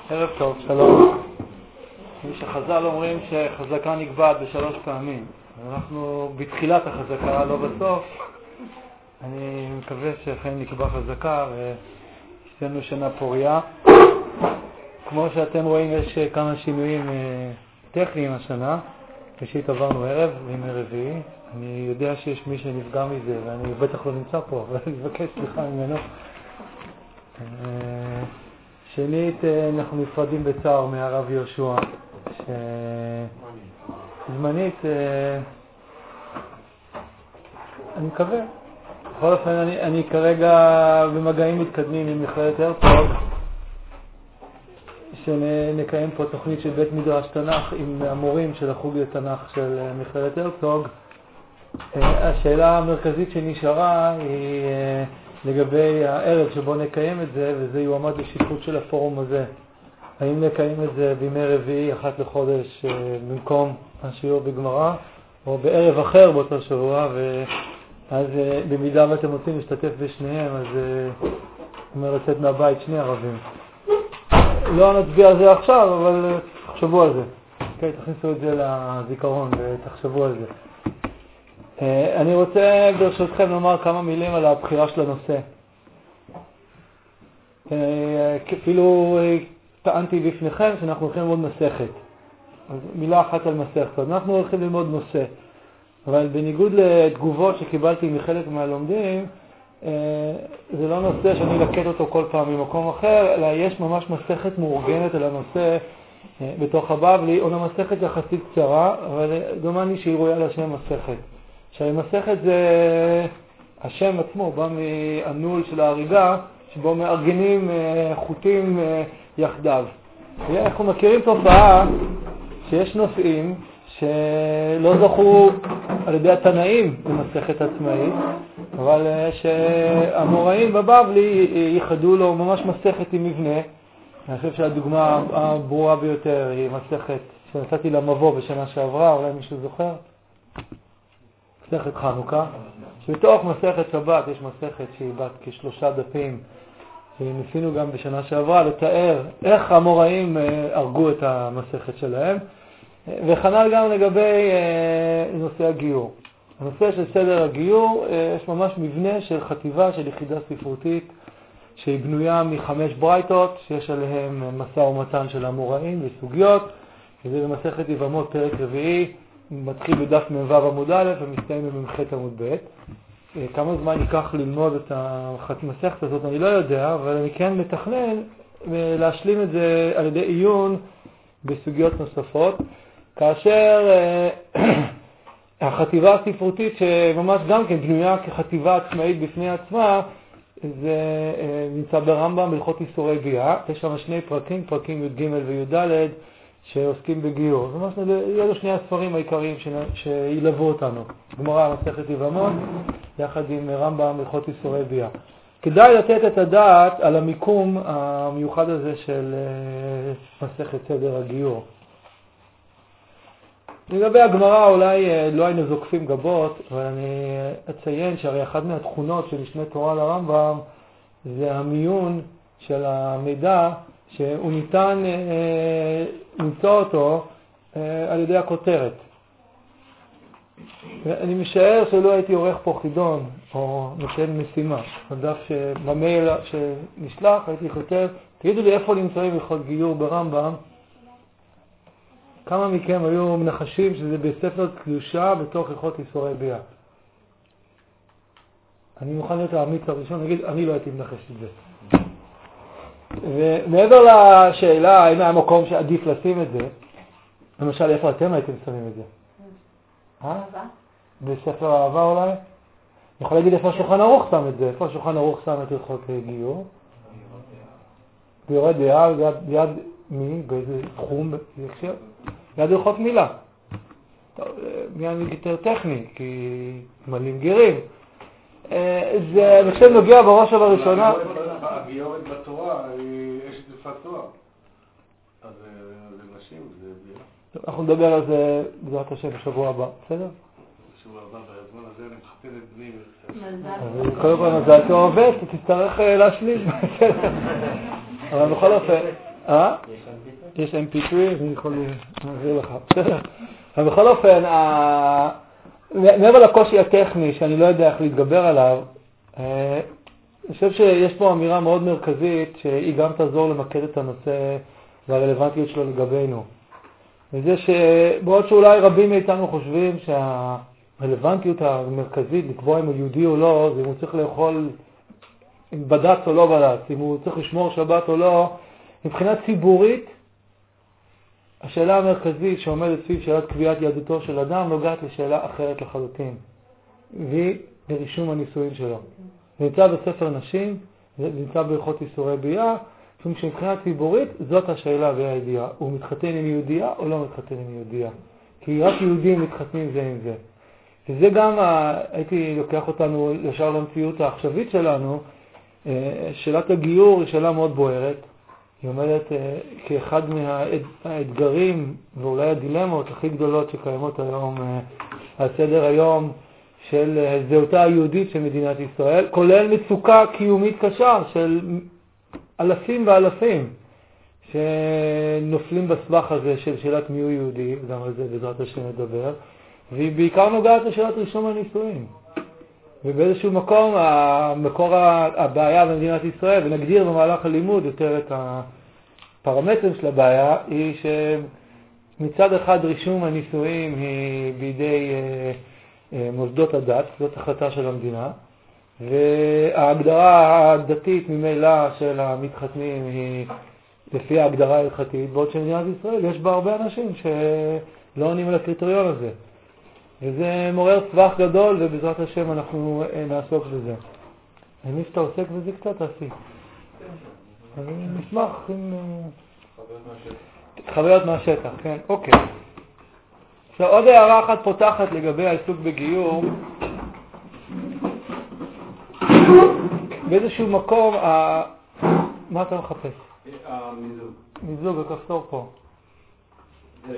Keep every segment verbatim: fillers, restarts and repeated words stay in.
ערב טוב, שלום. מי שחז"ל אומרים שחזקה נקבעת בשלוש פעמים. אנחנו בתחילת החזקה, לא בסוף. אני מקווה שאכן נקבע חזקה ושתנו שנה פוריה. כמו שאתם רואים, יש כמה שינויים טכניים השנה. ראשית עברנו ערב וימי רביעי. אני יודע שיש מי שנפגע מזה ואני בטח לא נמצא פה, אבל אני מבקש סליחה ממנו. שנית, אנחנו נפרדים בצער מהרב יהושע, שזמנית, אני מקווה. בכל אופן, אני, אני כרגע במגעים מתקדמים עם מכללת הרצוג, שנקיים פה תוכנית של בית מדרש תנ"ך עם המורים של החוג לתנ"ך של מכללת הרצוג. השאלה המרכזית שנשארה היא לגבי הערב שבו נקיים את זה, וזה יועמד לשותפות של הפורום הזה. האם נקיים את זה בימי רביעי אחת לחודש במקום השיעור בגמרא, או בערב אחר באותו שבוע, ואז במידה ואתם רוצים להשתתף בשניהם, אז אומר לצאת מהבית שני ערבים. לא נצביע על זה עכשיו, אבל תחשבו על זה. אוקיי, תכניסו את זה לזיכרון ותחשבו על זה. אני רוצה ברשותכם לומר כמה מילים על הבחירה של הנושא. אפילו טענתי בפניכם שאנחנו הולכים ללמוד מסכת. אז מילה אחת על מסכת. אנחנו הולכים ללמוד נושא. אבל בניגוד לתגובות שקיבלתי מחלק מהלומדים, זה לא נושא שאני לקט אותו כל פעם ממקום אחר, אלא יש ממש מסכת מאורגנת על הנושא בתוך הבבלי, או למסכת יחסית קצרה, אבל דומני שהיא ראויה לשם מסכת. שהמסכת זה השם עצמו, בא מהנול של ההריגה, שבו מארגנים חוטים יחדיו. אנחנו מכירים תופעה שיש נושאים שלא זכו על ידי התנאים במסכת עצמאית, אבל שהמוראים בבבלי ייחדו לו ממש מסכת עם מבנה. אני חושב שהדוגמה הברורה ביותר היא מסכת שנתתי למבוא בשנה שעברה, אולי מישהו זוכר? מסכת חנוכה, שבתוך מסכת שבת יש מסכת שהיא בת כשלושה דפים, שניסינו גם בשנה שעברה לתאר איך המוראים הרגו את המסכת שלהם, וכנ"ל גם לגבי נושא הגיור. הנושא של סדר הגיור, יש ממש מבנה של חטיבה של יחידה ספרותית, שהיא בנויה מחמש ברייתות, שיש עליהם משא ומתן של המוראים וסוגיות, וזה במסכת יבמות פרק רביעי, מתחיל בדף מ"ו עמוד א' ומסתיים במ"ח עמוד ב'. כמה זמן ייקח ללמוד את המסכת הזאת אני לא יודע, אבל אני כן מתכנן להשלים את זה על ידי עיון בסוגיות נוספות, כאשר החטיבה הספרותית שממש גם כן בנויה כחטיבה עצמאית בפני עצמה, זה נמצא ברמב"ם בהלכות איסורי ביאה. יש שם שני פרקים, פרקים י"ג וי"ד, שעוסקים בגיור. זאת אומרת, אלו שני הספרים העיקריים שילוו אותנו. גמרא, מסכת יבמות, יחד עם רמב"ם בהלכות איסורי ביאה. כדאי לתת את הדעת על המיקום המיוחד הזה של מסכת סדר הגיור. לגבי הגמרא אולי לא היינו זוקפים גבות, אבל אני אציין שהרי אחת מהתכונות של משנה תורה לרמב"ם זה המיון של המידע, שהוא ניתן אה, למצוא אותו אה, על ידי הכותרת. אני משער שלא הייתי עורך פה חידון או נותן משימה. בדף במייל שנשלח הייתי כותב, תגידו לי איפה נמצאים הלכות גיור ברמב"ם. כמה מכם היו מנחשים שזה בספר קדושה בתוך הלכות איסורי ביאה? אני מוכן להיות האמיץ הראשון, נגיד, אני לא הייתי מנחש את זה. ומעבר לשאלה האם היה מקום שעדיף לשים את זה, למשל איפה אתם הייתם שמים את זה? אהבה? בספר האהבה אולי? אני יכול להגיד איפה השולחן ערוך שם את זה, איפה השולחן ערוך שם את הלכות גיור? ביורד דעה, ביד מי? באיזה תחום? ביד הלכות מילה. מיד יותר טכני, כי מלאים גירים. זה אני חושב נוגע בראש ובראשונה. הגיורת בתורה, יש את שפת תואר. אז זה נשים, זה ביאה. אנחנו נדבר על זה בעזרת השם בשבוע הבא, בסדר? בשבוע הבא, בזמן הזה אני מחתן את בני. קודם כל מזל טוב, תצטרך להשלים. אבל בכל אופן, אה? יש אם פי טרי, אני יכול להעביר לך. אבל בכל אופן, מעבר לקושי הטכני, שאני לא יודע איך להתגבר עליו, אני חושב שיש פה אמירה מאוד מרכזית, שהיא גם תעזור למקד את הנושא והרלוונטיות שלו לגבינו. וזה שבעוד שאולי רבים מאיתנו חושבים שהרלוונטיות המרכזית לקבוע אם הוא יהודי או לא, זה אם הוא צריך לאכול אם בד"ץ או לא בד"ץ, אם הוא צריך לשמור שבת או לא, מבחינה ציבורית, השאלה המרכזית שעומדת סביב שאלת קביעת יהדותו של אדם נוגעת לשאלה אחרת לחלוטין, והיא ברישום הנישואין שלו. זה נמצא בספר נשים, זה נמצא בהלכות איסורי ביאה, שמבחינה ציבורית זאת השאלה והידיעה. הוא מתחתן עם יהודייה או לא מתחתן עם יהודייה? כי רק יהודים מתחתנים זה עם זה. וזה גם, הייתי לוקח אותנו ישר למציאות העכשווית שלנו, שאלת הגיור היא שאלה מאוד בוערת. היא אומרת כאחד מהאתגרים ואולי הדילמות הכי גדולות שקיימות היום על סדר היום של זהותה היהודית של מדינת ישראל, כולל מצוקה קיומית קשה של אלפים ואלפים שנופלים בסבך הזה של שאלת מיהו יהודי, גם על זה בעזרת השם נדבר, והיא בעיקר נוגעת לשאלת רישום הנישואין. ובאיזשהו מקום, המקור הבעיה במדינת ישראל, ונגדיר במהלך הלימוד יותר את הפרמטרים של הבעיה, היא שמצד אחד רישום הנישואין היא בידי מוסדות הדת, זאת החלטה של המדינה, וההגדרה הדתית ממילא של המתחתנים היא לפי ההגדרה ההלכתית, בעוד שמדינת ישראל יש בה הרבה אנשים שלא עונים על הקריטריון הזה. וזה מעורר סבך גדול, ובעזרת השם אנחנו נעסוק בזה. אני שאתה עוסק בזה קצת, תעשי. אני נשמח עם... חוויות מהשטח, כן, אוקיי. עכשיו, עוד הערה אחת פותחת לגבי העיסוק בגיור. באיזשהו מקום, מה אתה מחפש? מיזוג. מיזוג, הכפתור פה. זה.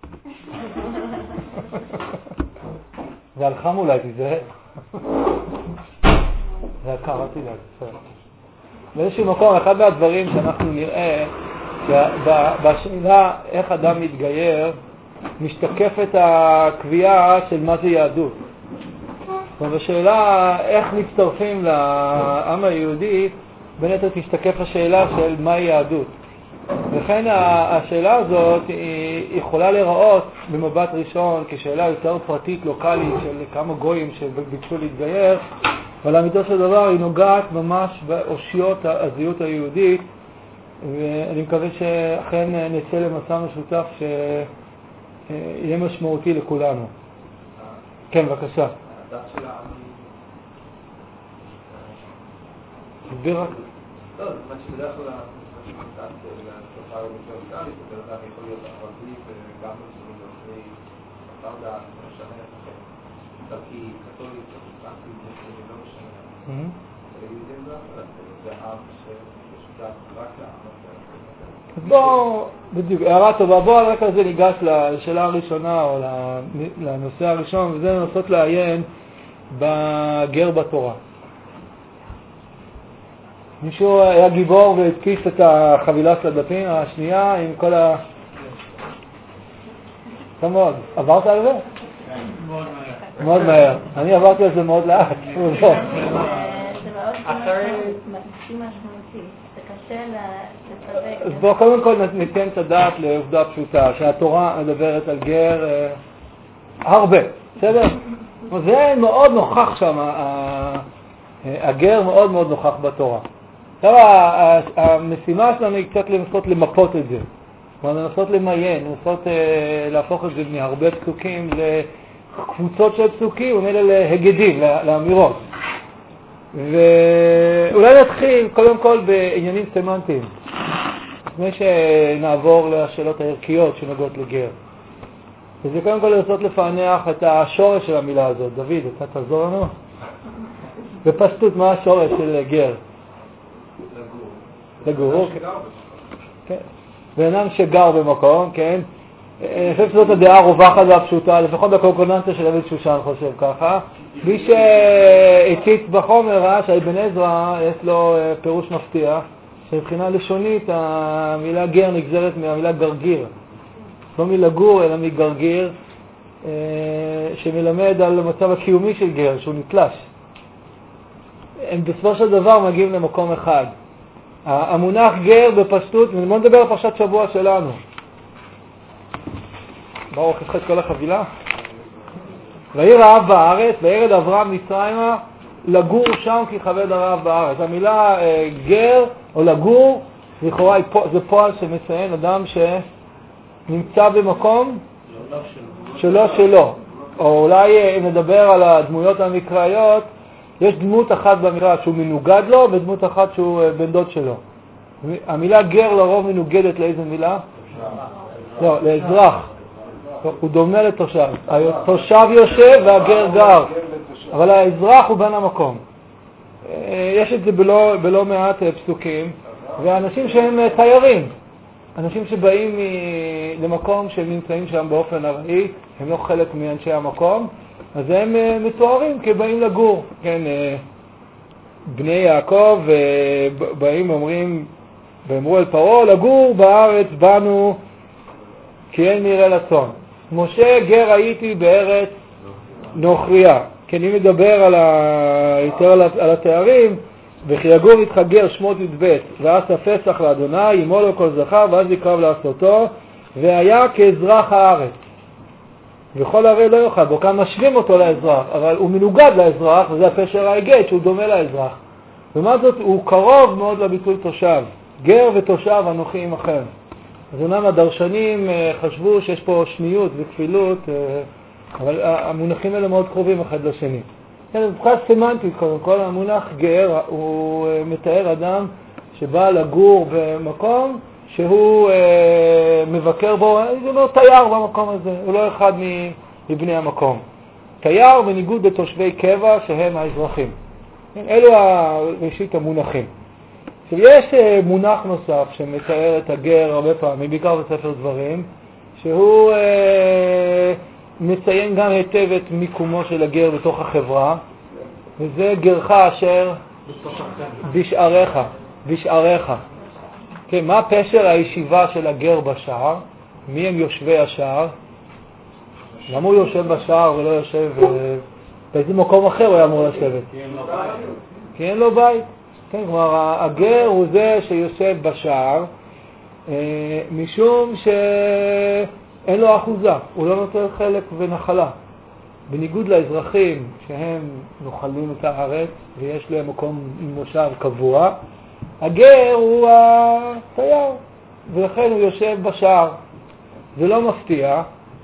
זה הלחם אולי, תיזהר. זה הקר, אל תדאג, בסדר. באיזשהו מקום, אחד מהדברים שאנחנו נראה, בשאלה איך אדם מתגייר, משתקפת הקביעה של מה זה יהדות. ובשאלה איך מצטרפים לעם היהודי, בין היתר תשתקף השאלה של מהי יהדות. וכן השאלה הזאת היא יכולה להיראות במבט ראשון כשאלה יותר פרטית, לוקלית, של כמה גויים שביקשו להתגייר, אבל האמיתו של דבר היא נוגעת ממש באושיות הזהות היהודית, ואני מקווה שאכן נצא למסע משותף שיהיה משמעותי לכולנו. כן, בבקשה. הדת של העם... תסביר רק. לא, זאת אומרת שבדרך כלל הדת לתופעה אוניברסלית, בדרך כלל יכול להיות ערבי וגם מסוים נוצרי, אחר דת, משנה את אחר. דרכי קתולית, פרוטסטנטית, מוסלמי, לא משנה. ויהודים זה אחרת, זה עם ששותף רק לעם הזה. בוא, בדיוק, הערה טובה, בוא רק על זה ניגש לשאלה הראשונה או לנושא הראשון, וזה לנסות לעיין בגר בתורה. מישהו היה גיבור והתקיס את החבילה של הדפים השנייה עם כל ה... טוב מאוד. עברת על זה? מאוד מהר. מאוד מהר. אני עברתי על זה מאוד לאט. זה מאוד משמעותי. זה קשה לספק. אז בואו קודם כל ניתן את הדעת לעובדה פשוטה, שהתורה מדברת על גר הרבה. בסדר? זה מאוד נוכח שם, הגר מאוד מאוד נוכח בתורה. עכשיו, המשימה שלנו היא קצת לנסות למפות את זה. כלומר, לנסות למיין, לנסות להפוך את זה מהרבה פסוקים לקבוצות של פסוקים, ומילא להגדים, לאמירות. ואולי נתחיל קודם כל בעניינים סמנטיים, לפני שנעבור לשאלות הערכיות שנוגעות לגר. וזה קודם כל לנסות לפענח את השורש של המילה הזאת. דוד, אתה תעזור לנו? בפשטות, מה השורש של גר? לגור. לגור, כן. בן-אדם שגר במקום, כן. אני חושב שזאת הדעה הרווחת והפשוטה, לפחות בקורקוננציה של דוד שושן חושב ככה. מי שהציץ בחומר ראה שהאבן עזרא יש לו פירוש מפתיע, שמבחינה לשונית המילה גר נגזרת מהמילה גרגיר. לא מלגור אלא מגרגיר, שמלמד על המצב הקיומי של גר, שהוא נתלש. הם בסופו של דבר מגיעים למקום אחד. המונח גר בפשטות, בוא נדבר על פרשת שבוע שלנו. ברוך יש לך את כל החבילה? ויהי רעב בארץ, וירד אברהם מצרימה לגור שם כי כבד הרעב בארץ. המילה אה, גר או לגור, לכאורה זה פועל שמציין אדם שנמצא במקום שלא שלו. או אולי אם נדבר על הדמויות המקראיות, יש דמות אחת במקרא שהוא מנוגד לו ודמות אחת שהוא בן דוד שלו. המילה גר לרוב מנוגדת לאיזה מילה? לא, לאזרח. הוא דומה לתושב. התושב יושב והגר גר, אבל האזרח הוא בן המקום. יש את זה בלא, בלא מעט פסוקים, ואנשים שהם תיירים, אנשים שבאים למקום שהם נמצאים שם באופן ארעי, הם לא חלק מאנשי המקום, אז הם מתוארים כבאים לגור. כן, בני יעקב באים ואומרים, ואמרו אל פרעה, לגור בארץ בנו כי אין נראה לצון. משה גר הייתי בארץ נוכריה. כן, אם מדבר על ה... יותר על, על התארים, וכי יגור יתחגר שמות י"ב, ועשה פסח לאדוני, ימו לו כל זכר, ואז יקרב לעשותו, והיה כאזרח הארץ. וכל הרי לא יוכל, בו כאן משווים אותו לאזרח, אבל הוא מנוגד לאזרח, וזה הפשר ההיגד שהוא דומה לאזרח. ומה זאת, הוא קרוב מאוד לביטוי תושב. גר ותושב אנוכי עמכם. אז אומנם הדרשנים חשבו שיש פה שניות וכפילות, אבל המונחים האלה מאוד קרובים אחד לשני. כן, מבחינה סמנטית, קודם כל, המונח גר הוא מתאר אדם שבא לגור במקום שהוא מבקר בו, זה לא תייר במקום הזה, הוא לא אחד מבני המקום. תייר בניגוד לתושבי קבע שהם האזרחים. אלו ראשית המונחים. עכשיו, יש מונח נוסף שמתאר את הגר הרבה פעמים, בעיקר בספר דברים, שהוא אה, מציין גם היטב את מיקומו של הגר בתוך החברה, וזה גרך אשר בשעריך, בשעריך. כן, מה פשר הישיבה של הגר בשער? מי הם יושבי השער? למה הוא יושב בשער ולא יושב באיזה מקום אחר הוא היה אמור לשבת? כי אין לו בית. כן, כלומר, הגר הוא זה שיושב בשער, אה, משום שאין לו אחוזה, הוא לא נותן חלק ונחלה. בניגוד לאזרחים שהם נוחלים את הארץ ויש להם מקום מושב קבוע, הגר הוא התייר, ולכן הוא יושב בשער. זה לא מפתיע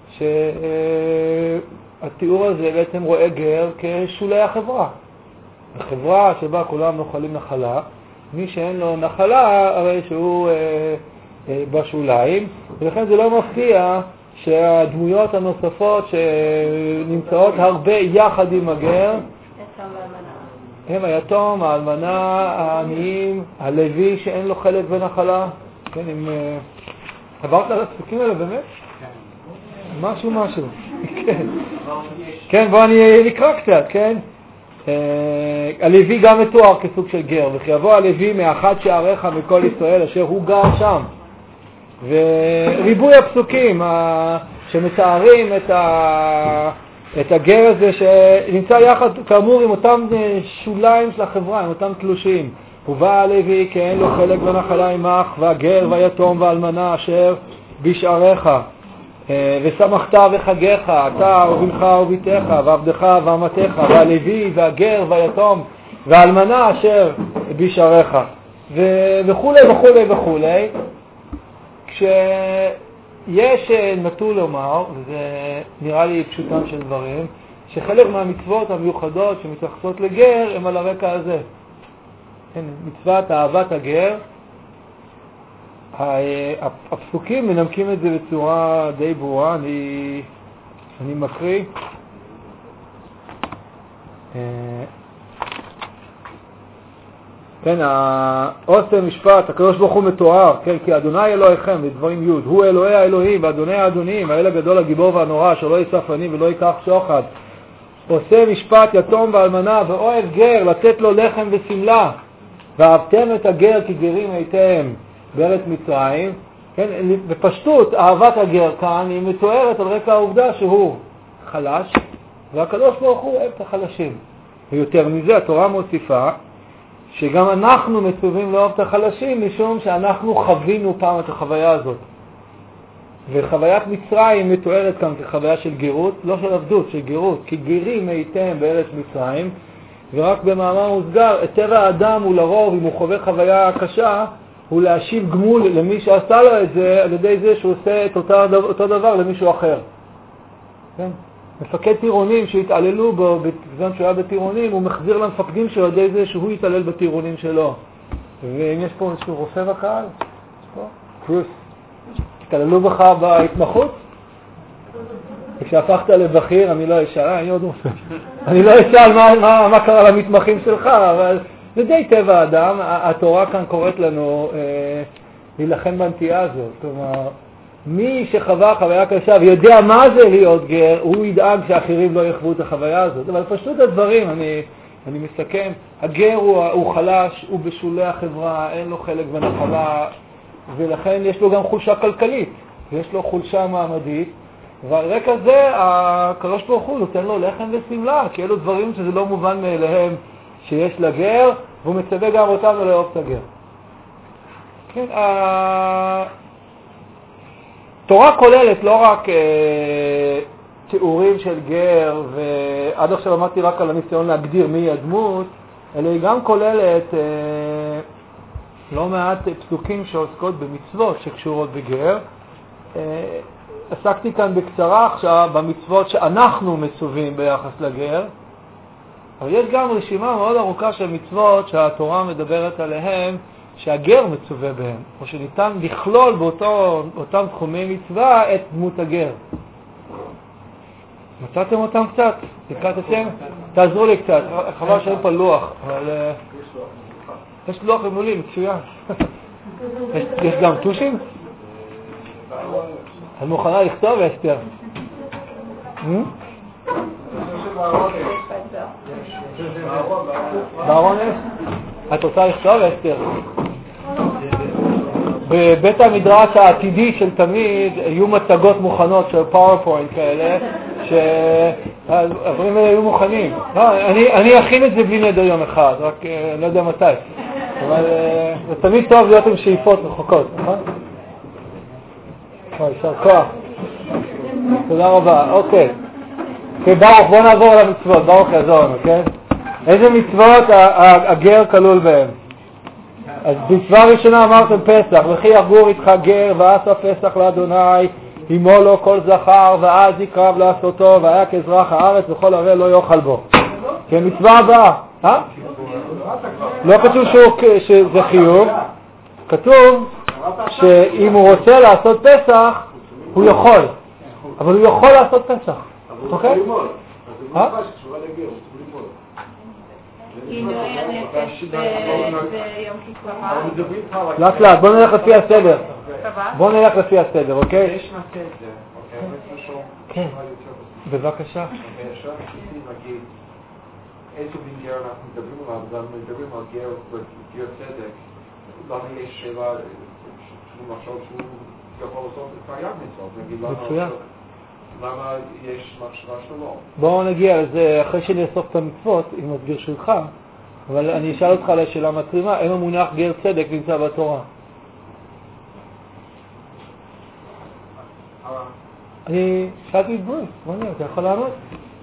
שהתיאור הזה בעצם רואה גר כשולי החברה. החברה שבה כולם נוחלים נחלה, מי שאין לו נחלה הרי שהוא אה, אה, בשוליים, ולכן זה לא מפתיע שהדמויות הנוספות שנמצאות הרבה יחד עם הגר הם היתום, האלמנה, העניים, הלוי שאין לו חלק ונחלה. כן, אם אה, עברת על הפסוקים האלה באמת? משהו משהו. כן, כן, בוא אני נקרא קצת, כן? הלוי גם מתואר כסוג של גר, וכי יבוא הלוי מאחד שעריך מכל ישראל אשר הוא גר שם. וריבוי הפסוקים שמתארים את, ה... את הגר הזה שנמצא יחד כאמור עם אותם שוליים של החברה, עם אותם תלושים. ובא הלוי כי אין לו חלק ונחלה עמך, והגר והיתום והאלמנה אשר בשעריך. ושמחת וחגיך, אתה ובנך וביתך, ועבדך ואמתך, והלוי והגר והיתום והאלמנה אשר בשעריך, וכו' וכו' וכו'. כשיש נטול לומר, וזה נראה לי פשוטם של דברים, שחלק מהמצוות המיוחדות שמתייחסות לגר הם על הרקע הזה. מצוות אהבת הגר, הפסוקים מנמקים את זה בצורה די ברורה. אני, אני מקריא. כן, העושה משפט, הקדוש ברוך הוא מתואר, כן, כי אדוני אלוהיכם, בדברים י' הוא אלוהי האלוהים ואדוני האדונים, האל הגדול הגיבור והנורא, שלא יסף עני ולא ייקח שוחד. עושה משפט יתום ואלמנה ואוהב גר, לתת לו לחם וסמלה. ואהבתם את הגר כי גרים הייתם בארץ מצרים, כן, בפשטות אהבת הגר כאן היא מתוארת על רקע העובדה שהוא חלש, והקדוש ברוך הוא אוהב את החלשים. ויותר מזה התורה מוסיפה שגם אנחנו מצווים לאהוב את החלשים, משום שאנחנו חווינו פעם את החוויה הזאת. וחוויית מצרים מתוארת כאן כחוויה של גירות, לא של עבדות, של גירות, כי גרים הייתם בארץ מצרים, ורק במאמר מוסגר, את טבע האדם הוא לרוב, אם הוא חווה חוויה קשה, הוא להשיב גמול למי שעשה לו את זה, על ידי זה שהוא עושה את אותו, אותו דבר למישהו אחר. כן? מפקד טירונים שהתעללו בו, בזמן שהוא היה בטירונים, הוא מחזיר למפקדים שלו על ידי זה שהוא יתעלל בטירונים שלו. ואם יש פה איזשהו רופא בקהל, יש פה? קרוס. התעללו בך בהתמחות? כשהפכת לבכיר, אני לא אשאל, אני עוד רופא. אני לא אשאל מה, מה, מה קרה למתמחים שלך, אבל זה די טבע האדם. התורה כאן קוראת לנו אה, להילחם בנטייה הזאת. כלומר, מי שחווה חוויה קשה ויודע מה זה להיות גר, הוא ידאג שאחרים לא יחוו את החוויה הזאת. אבל פשוט הדברים, אני, אני מסכם, הגר הוא, הוא חלש, הוא בשולי החברה, אין לו חלק בנחלה, ולכן יש לו גם חולשה כלכלית, יש לו חולשה מעמדית, ועל רקע זה הקדוש ברוך הוא נותן לו לחם וסמלה, כי אלו דברים שזה לא מובן מאליהם שיש לגר, והוא מצווה גם אותנו לאהוב את הגר. כן, התורה כוללת לא רק אה, תיאורים של גר, ועד עכשיו אמרתי רק על הניסיון להגדיר מי הדמות, אלא היא גם כוללת אה, לא מעט פסוקים שעוסקות במצוות שקשורות בגר. אה, עסקתי כאן בקצרה עכשיו במצוות שאנחנו מצווים ביחס לגר, אבל יש גם רשימה מאוד ארוכה של מצוות שהתורה מדברת עליהן, שהגר מצווה בהם, או שניתן לכלול באותם תחומי מצווה את דמות הגר. מצאתם אותם קצת? תקראתם? תעזרו לי קצת, חבל שאין פה לוח, אבל יש לוח ומולי, מצוין. יש גם טושים? את מוכנה לכתוב, אסתר? בארונס? את רוצה לכתוב, אסתר? בבית המדרש העתידי של תמיד יהיו מצגות מוכנות של פאורפוינט כאלה, שהדברים האלה יהיו מוכנים. אני אכין את זה בלי נדר יום אחד, רק לא יודע מתי. אבל זה תמיד טוב להיות עם שאיפות רחוקות, נכון? אוי, שר כוח. תודה רבה, אוקיי. אוקיי, ברוך, בוא נעבור על המצוות, ברוך יעזור לנו, כן? איזה מצוות הגר כלול בהם? אז במצווה ראשונה אמרתם פסח, וכי יחגור איתך גר ועשה פסח לאדוני, עמו לו כל זכר, ואז יקרב לעשותו, והיה כאזרח הארץ וכל הרי לא יאכל בו. כן, מצווה הבאה. אה? לא כתוב שזה חיוב, כתוב שאם הוא רוצה לעשות פסח, הוא יכול. אבל הוא יכול לעשות פסח. אוקיי? אה? אם לא היה נפש ביום כיפור. לאט לאט, בוא נלך לפי הסדר. בוא נלך לפי הסדר, אוקיי? יש מה סדר, אוקיי? כן. בבקשה. עכשיו ניסיתי להגיד איזה מין גר אנחנו מדברים עליו, גם מדברים על גר וגר צדק. למה יש שאלה שהוא מחשב שהוא יכול לעשות את חייב מצוות? מצוין. למה יש מחשבה שלו? בואו נגיע לזה אחרי שנאסוף את המצוות, אם מסביר שלך, אבל אני אשאל אותך על השאלה מתרימה, האם המונח גר צדק נמצא בתורה? אני שאלתי את ברוס, בוא נראה, אתה יכול לענות?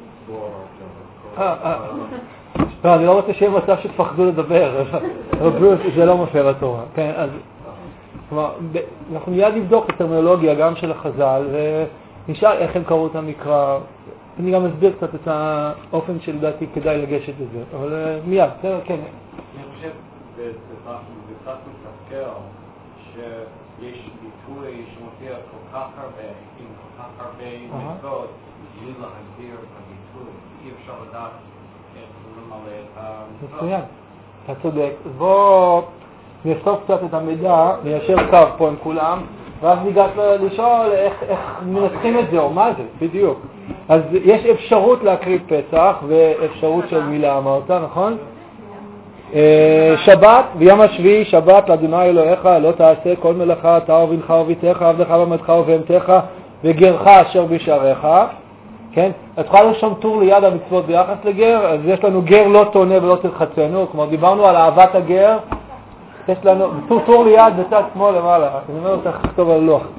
לא, אני לא רוצה שיהיה מצב שתפחדו לדבר, אבל ברוס זה לא מופיע בתורה, כן, אז אנחנו מיד נבדוק את הטרמינולוגיה גם של החז"ל, נשאל איך הם קראו את המקרא, אני גם אסביר קצת את האופן שלדעתי כדאי לגשת לזה, אבל מיד, בסדר, כן. אני חושב בקצת מתסכל שיש ביטוי שמופיע כל כך הרבה, עם כל כך הרבה מצוות, בלי להגדיר את הביטוי, אי אפשר לדעת איך למלא את המצוות. מצוין, אתה צודק. בוא נאסוף קצת את המידע, ניישר קו פה עם כולם, ואז ניגש לשאול איך, איך מנתחים את זה, או מה זה, בדיוק. אז יש אפשרות להקריב פסח, ואפשרות של מילה אמרת, נכון? שבת, ביום השביעי, שבת לאדוני אלוהיך, לא תעשה כל מלאכה, אתה ובנך וביתך, עבדך ועמתך ובהמתך, וגרך אשר בשעריך. כן? את יכולה לרשום טור ליד המצוות ביחס לגר, אז יש לנו גר לא תונה ולא תרחצנו, כמו דיברנו על אהבת הגר, יש לנו טור, טור ליד בצד שמאל למעלה, אני אומר אותך לכתוב על לוח.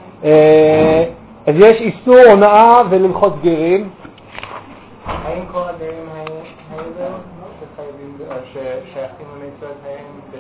אז יש איסור הונאה וללחוץ גרים. האם כל הגרים האלה ששייכים למצוות הם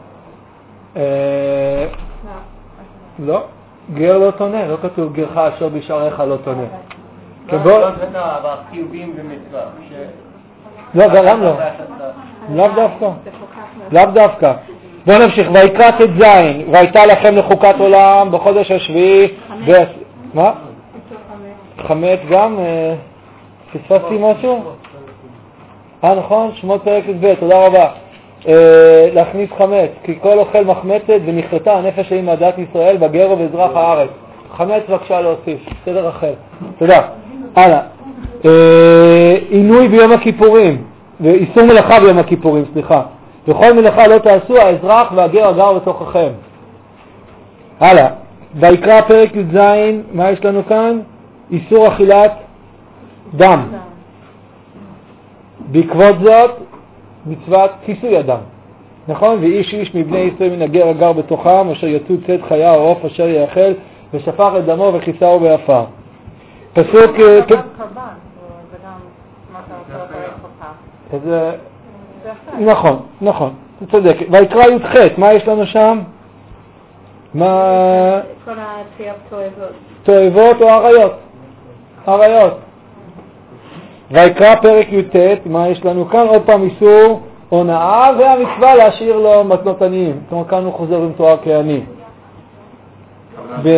בשעריך? לא, גר לא תונה, לא כתוב גרך אשר בשעריך לא תונה. לא, לא תונה, אבל חיובים במצווה. לא, גם לא. לאו דווקא. לאו דווקא. בואו נמשיך. ויקרא ט"ז, והייתה לכם לחוקת עולם בחודש השביעי. מה? חמץ גם? פספסתי משהו? אה, נכון? שמות פרק ב', תודה רבה. להכניס חמץ, כי כל אוכל מחמצת ונכרתה הנפש שלי מעדת ישראל בגר ובאזרח הארץ. חמץ בבקשה להוסיף, סדר אחר. תודה. הלאה. עינוי ביום הכיפורים, ואיסור מלאכה ביום הכיפורים, סליחה. וכל מלאכה לא תעשו האזרח והגר הגר בתוככם. הלאה. ויקרא פרק י"ז, מה יש לנו כאן? איסור אכילת דם. בעקבות זאת, מצוות כיסוי הדם. נכון? ואיש איש מבני ישראל מן הגר הגר בתוכם, אשר יצאו צד חיה או עוף אשר יאכל, ושפך את דמו וכיסהו באפר. פסוק... זה גם קרבן, זה גם מה אתה רוצה לקרוא לך. נכון, נכון, אתה צודק. ויקרא י"ח, מה יש לנו שם? מה... כל התחיית תועבות. תועבות או עריות? עריות. ויקרא פרק י"ט, מה יש לנו כאן? עוד פעם איסור הונאה, והמצווה להשאיר לו מתנות עניים. זאת אומרת, כאן הוא חוזר עם תואר כעני. ב...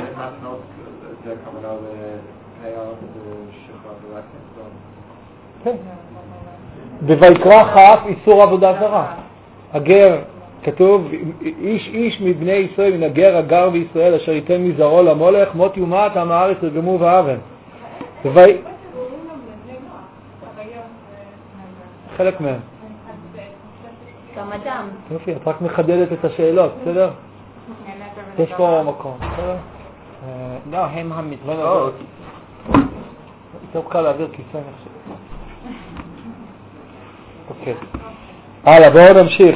כן. בויקרא כ' איסור עבודה זרה. הגר, כתוב, איש איש מבני ישראל מן הגר הגר בישראל אשר ייתן מזרעו למולך מות יומת עם הארץ ירגמו ואבן. חלק מהם. גם אדם. יופי, את רק מחדדת את השאלות, בסדר? יש פה מקום, בסדר? לא, הם המצוות. טוב קל להעביר כיסא נחשב. אוקיי. הלאה, בואו נמשיך.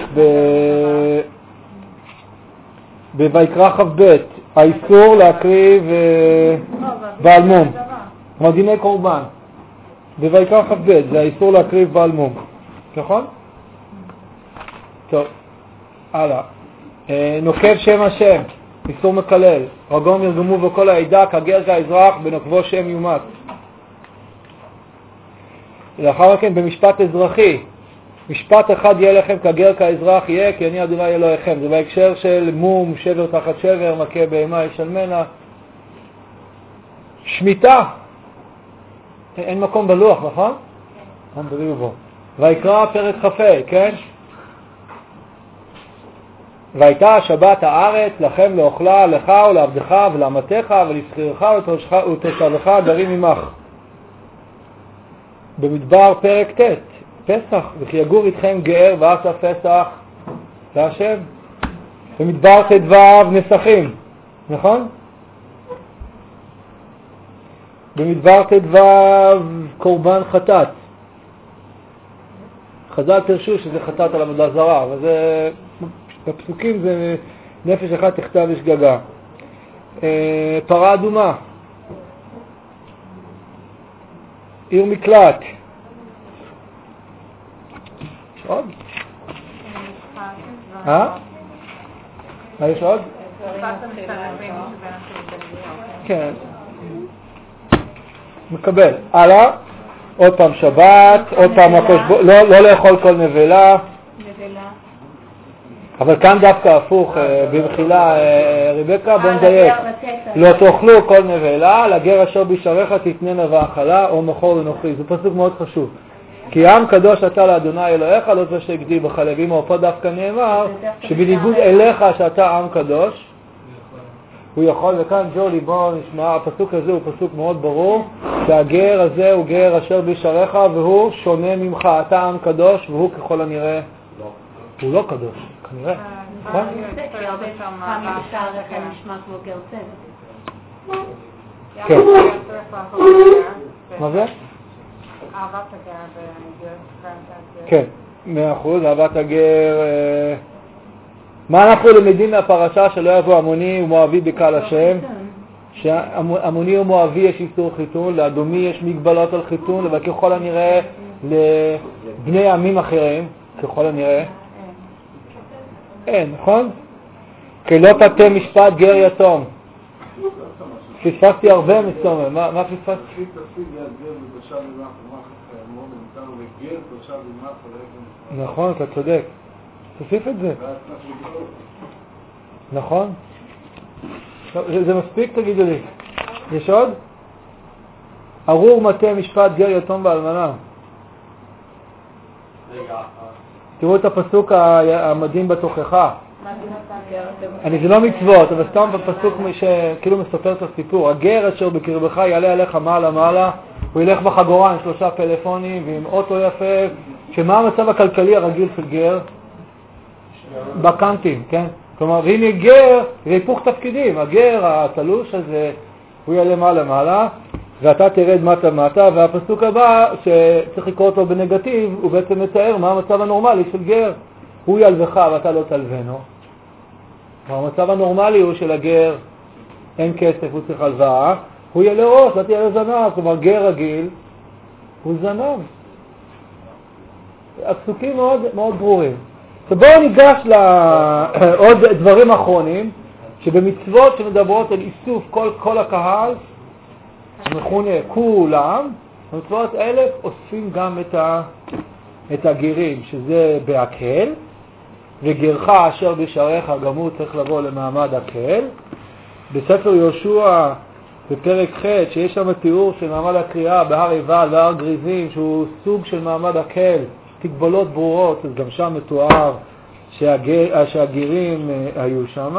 בויקרא כ"ב, האיסור להקריב בעל מום. דיני קורבן. בויקרא כ"ב, זה האיסור להקריב בעל מום. נכון? טוב. הלאה. נוקב שם השם, איסור מקלל. רגום ירגמו וכל העדה כגר כאזרח בנוקבו שם יומת. לאחר מכן במשפט אזרחי, משפט אחד יהיה לכם כגר כאזרח יהיה, כי אני אדוני אלוהיכם. זה בהקשר של מום, שבר תחת שבר, מכה בהמה ישלמנה. שמיטה, אין מקום בלוח, נכון? אין בלוח בו. ויקרא פרק כ"ה, כן? והייתה שבת הארץ לכם לאוכלה, לך ולעבדך ולאמתך ולשכירך ותושבך גרים עמך. במדבר פרק ט', פסח, וכי יגור איתכם גר ועשה פסח להשם. במדבר ט"ו נסכים, נכון? במדבר ט"ו קורבן חטאת. חז"ל פרשו שזה חטאת על עבודה זרה, אבל זה, בפסוקים זה נפש אחת תכתב בשגגה. פרה אדומה, עיר מקלט. יש עוד? אה? מה יש עוד? כן. מקבל. הלאה. עוד פעם שבת, עוד פעם לא, לא לאכול כל נבלה. אבל כאן דווקא הפוך, במחילה ריבקה, בוא נדייק. לא תאכלו כל נבלה, לגר אשר בשעריך תתננה ואכלה, או נוחור ונוחי. זה פסוק מאוד חשוב. כי עם קדוש אתה לאדוני אלוהיך, לא זה שהגדיל בחלבים, או פה דווקא נאמר, שבניגוד אליך שאתה עם קדוש, הוא יכול, וכאן ג'ולי, בוא נשמע, הפסוק הזה הוא פסוק מאוד ברור, שהגר הזה הוא גר אשר בשעריך, והוא שונה ממך, אתה עם קדוש, והוא ככל הנראה הוא לא קדוש, כנראה. נכון? פעם אפשר לכם נשמע כמו גר צדק. כן. מה זה? אהבת הגר בגר. כן, מאה אחוז, אהבת הגר. מה אנחנו למדים מהפרשה שלא יבוא עמוני ומואבי בקהל השם? שעמוני ומואבי יש איסור חיתון, לאדומי יש מגבלות על חיתון, אבל ככל הנראה לבני עמים אחרים, ככל הנראה. אין, נכון? כי לא תתה משפט גר יתום. פספסתי הרבה מסומם, מה פספסתי? נכון, אתה צודק. תוסיף את זה. נכון? זה מספיק, תגידו לי. יש עוד? ארור מטה משפט גר יתום ואלמנה. תראו את הפסוק המדהים בתוכחה. אני זה לא מצוות, אבל סתם בפסוק שכאילו מספר את הסיפור. הגר אשר בקרבך יעלה עליך מעלה מעלה, הוא ילך בחגורה עם שלושה פלאפונים ועם אוטו יפה. שמה המצב הכלכלי הרגיל של גר? בקנטים, כן? כלומר, והנה גר, זה היפוך תפקידים. הגר, התלוש הזה, הוא יעלה מעלה מעלה, ואתה תרד מטה מטה, והפסוק הבא, שצריך לקרוא אותו בנגטיב, הוא בעצם מתאר מה המצב הנורמלי של גר. הוא ילבך ואתה לא תלבנו. המצב הנורמלי הוא של הגר, אין כסף, הוא צריך הלוואה, הוא יהיה לראש, לא תהיה לזנב. כלומר, גר רגיל הוא זנב. הפסוקים מאוד, מאוד ברורים. אז בואו ניגש לעוד דברים אחרונים, שבמצוות שמדברות על איסוף כל, כל הקהל, שמכונה כולם, במצוות האלה אוספים גם את, ה, את הגירים, שזה בהקל, וגרך אשר בשעריך גם הוא צריך לבוא למעמד הקל. בספר יהושע בפרק ח' שיש שם תיאור של מעמד הקריאה בהר עיבל והר גריזים, שהוא סוג של מעמד הקל, תגבולות ברורות, אז גם שם מתואר שהגר, שהגירים היו שם.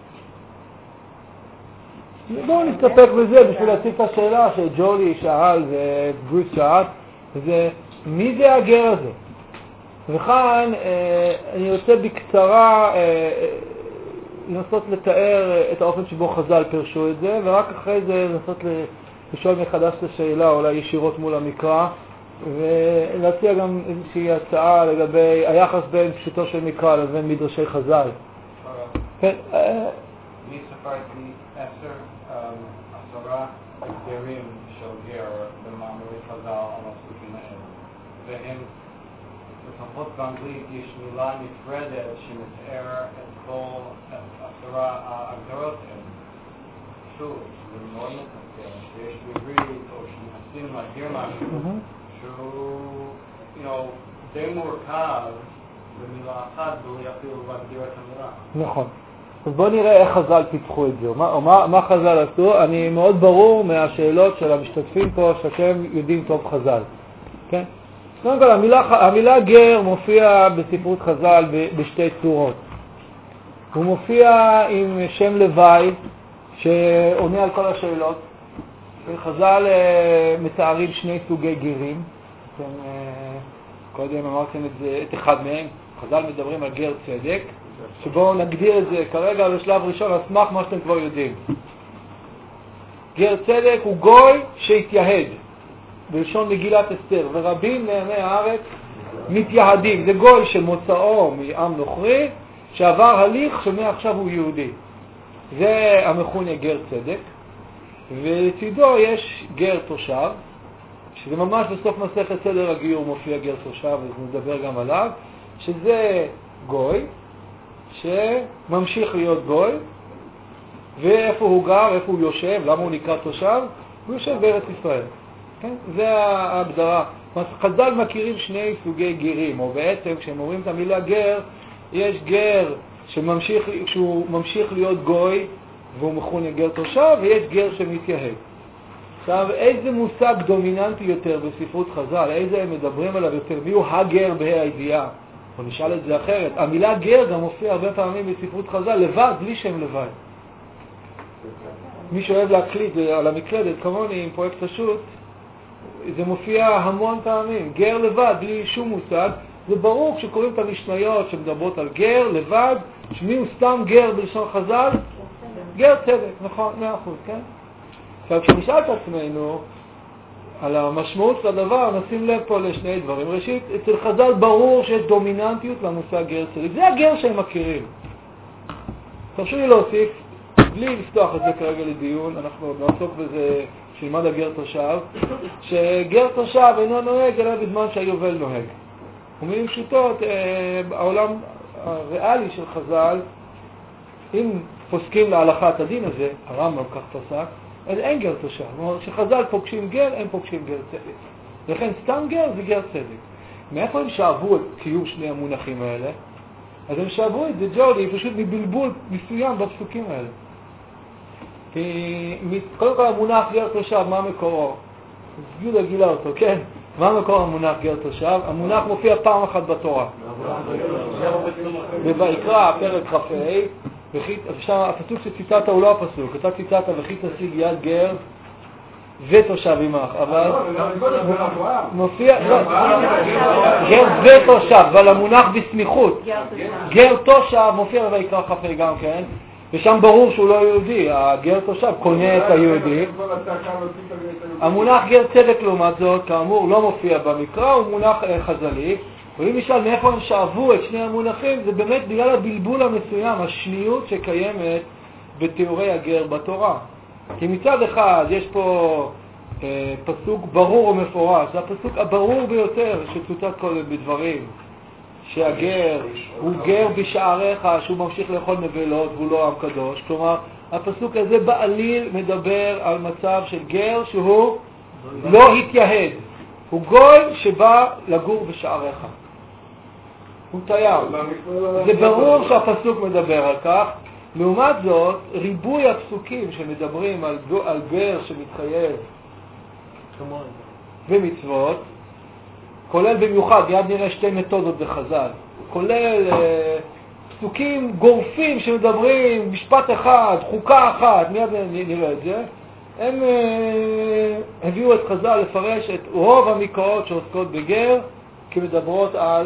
בואו נסתפק בזה בשביל להציג את השאלה שג'ולי שאל וברוס שאל, וזה מי זה הגר הזה? וכאן אני רוצה בקצרה לנסות לתאר את האופן שבו חז"ל פרשו את זה, ורק אחרי זה לנסות לשאול מחדש את השאלה, אולי ישירות מול המקרא, ולהציע גם איזושהי הצעה לגבי היחס בין פשוטו של מקרא לבין מדרשי חז"ל. כן. אני ספרתי עשר עשרה הגדרים של גר במאמרי חז"ל על הפסוקים האלה, והם לפחות באנגלית יש מילה נפרדת שמתאר את כל עשרה ההגדרות האלה. שוב, זה מאוד מתסכל, שיש בעברית או שמנסים להגדיר משהו שהוא, you know, די מורכב במילה אחת בלי אפילו להגדיר את המילה. נכון. אז בואו נראה איך חז"ל פיצחו את זה, או מה, או מה, מה חז"ל עשו. אני מאוד ברור מהשאלות של המשתתפים פה שאתם יודעים טוב חז"ל. כן? קודם כל, המילה, המילה גר מופיע בספרות חז"ל בשתי צורות. הוא מופיע עם שם לוואי שעונה על כל השאלות. חז"ל מתארים שני סוגי גרים. אתם קודם אמרתם את זה, את אחד מהם. חז"ל מדברים על גר צדק, שבואו נגדיר את זה כרגע בשלב ראשון על סמך מה שאתם כבר יודעים. גר צדק הוא גוי שהתייהד, בלשון מגילת אסתר, ורבים מעמי הארץ מתייהדים. זה גוי שמוצאו מעם נוכרי, שעבר הליך שמעכשיו הוא יהודי. זה המכונה גר צדק, ולצידו יש גר תושב, שזה ממש בסוף מסכת סדר הגיור מופיע גר תושב, אז נדבר גם עליו, שזה גוי שממשיך להיות גוי, ואיפה הוא גר, איפה הוא יושב, למה הוא נקרא תושב? הוא יושב בארץ ישראל. כן? זה ההגדרה. חז"ל מכירים שני סוגי גרים, או בעצם כשהם אומרים את המילה גר, יש גר שממשיך, שהוא ממשיך להיות גוי, והוא מכונה גר תושב, ויש גר שמתייהד. עכשיו, איזה מושג דומיננטי יותר בספרות חז"ל? איזה הם מדברים עליו יותר? מי הוא הגר בה"א הידיעה? או נשאל את זה אחרת. המילה גר גם מופיע הרבה פעמים בספרות חז"ל, לבד, בלי שם לבד. מי שאוהב להקליט על המקלדת, כמוני עם פרויקט פשוט, זה מופיע המון פעמים. גר לבד, בלי שום מושג. זה ברור כשקוראים את המשניות שמדברות על גר, לבד, שמי הוא סתם גר בלשון חז"ל? גר צדק, נכון, מאה אחוז, כן? עכשיו, כשנשאל את עצמנו על המשמעות של הדבר, נשים לב פה לשני דברים. ראשית, אצל חז"ל ברור שיש דומיננטיות למושג גר צדק. זה הגר שהם מכירים. תרשו לי להוסיף, בלי לפתוח את זה כרגע לדיון, אנחנו נעסוק בזה שילמד הגר תושב, שגר תושב אינו נוהג אלא בזמן שהיובל נוהג. ומילים פשוטות, העולם הריאלי של חז"ל, אם פוסקים להלכת הדין הזה, הרמב"ם כך פסק, אז אין גר תושב. זאת אומרת, כשחז"ל פוגשים גר, הם פוגשים גר צדק. לכן סתם גר זה גר צדק. מאיפה הם שאבו את קיום שני המונחים האלה? אז הם שאבו את זה, ג'ורדי, פשוט מבלבול מסוים בפסוקים האלה. כי קודם כל המונח גר תושב, מה מקורו? יהודה גילה אותו, כן? מה מקור המונח גר תושב? המונח מופיע פעם אחת בתורה. בויקרא, פרק כ"ה, עכשיו הפסוק שציטטת הוא לא הפסוק, אתה ציטטת וכי תשיג יד גר ותושב עמך, אבל מופיע, גר ותושב, אבל המונח בסמיכות, גר תושב מופיע בויקרא כ"ה גם כן, ושם ברור שהוא לא יהודי, הגר תושב קונה את היהודי. המונח גר צדק לעומת זאת, כאמור, לא מופיע במקרא, הוא מונח חז"לי. ואם נשאל מאיפה הם שאבו את שני המונחים, זה באמת בגלל הבלבול המסוים, השניות שקיימת בתיאורי הגר בתורה. כי מצד אחד יש פה אה, פסוק ברור ומפורש, זה הפסוק הברור ביותר שצוטט קודם בדברים. שהגר הוא גר בשעריך, שהוא ממשיך לאכול נבלות והוא לא עם קדוש. כלומר, הפסוק הזה בעליל מדבר על מצב של גר שהוא לא התייהד. הוא גוי שבא לגור בשעריך. הוא תייר. זה ברור שהפסוק מדבר על כך. לעומת זאת, ריבוי הפסוקים שמדברים על, על גר שמתחייב במצוות, כולל במיוחד, מיד נראה שתי מתודות בחז"ל, כולל אה, פסוקים גורפים שמדברים משפט אחד, חוקה אחת, מיד נראה את זה, הם אה, הביאו את חז"ל לפרש את רוב המקראות שעוסקות בגר כמדברות על,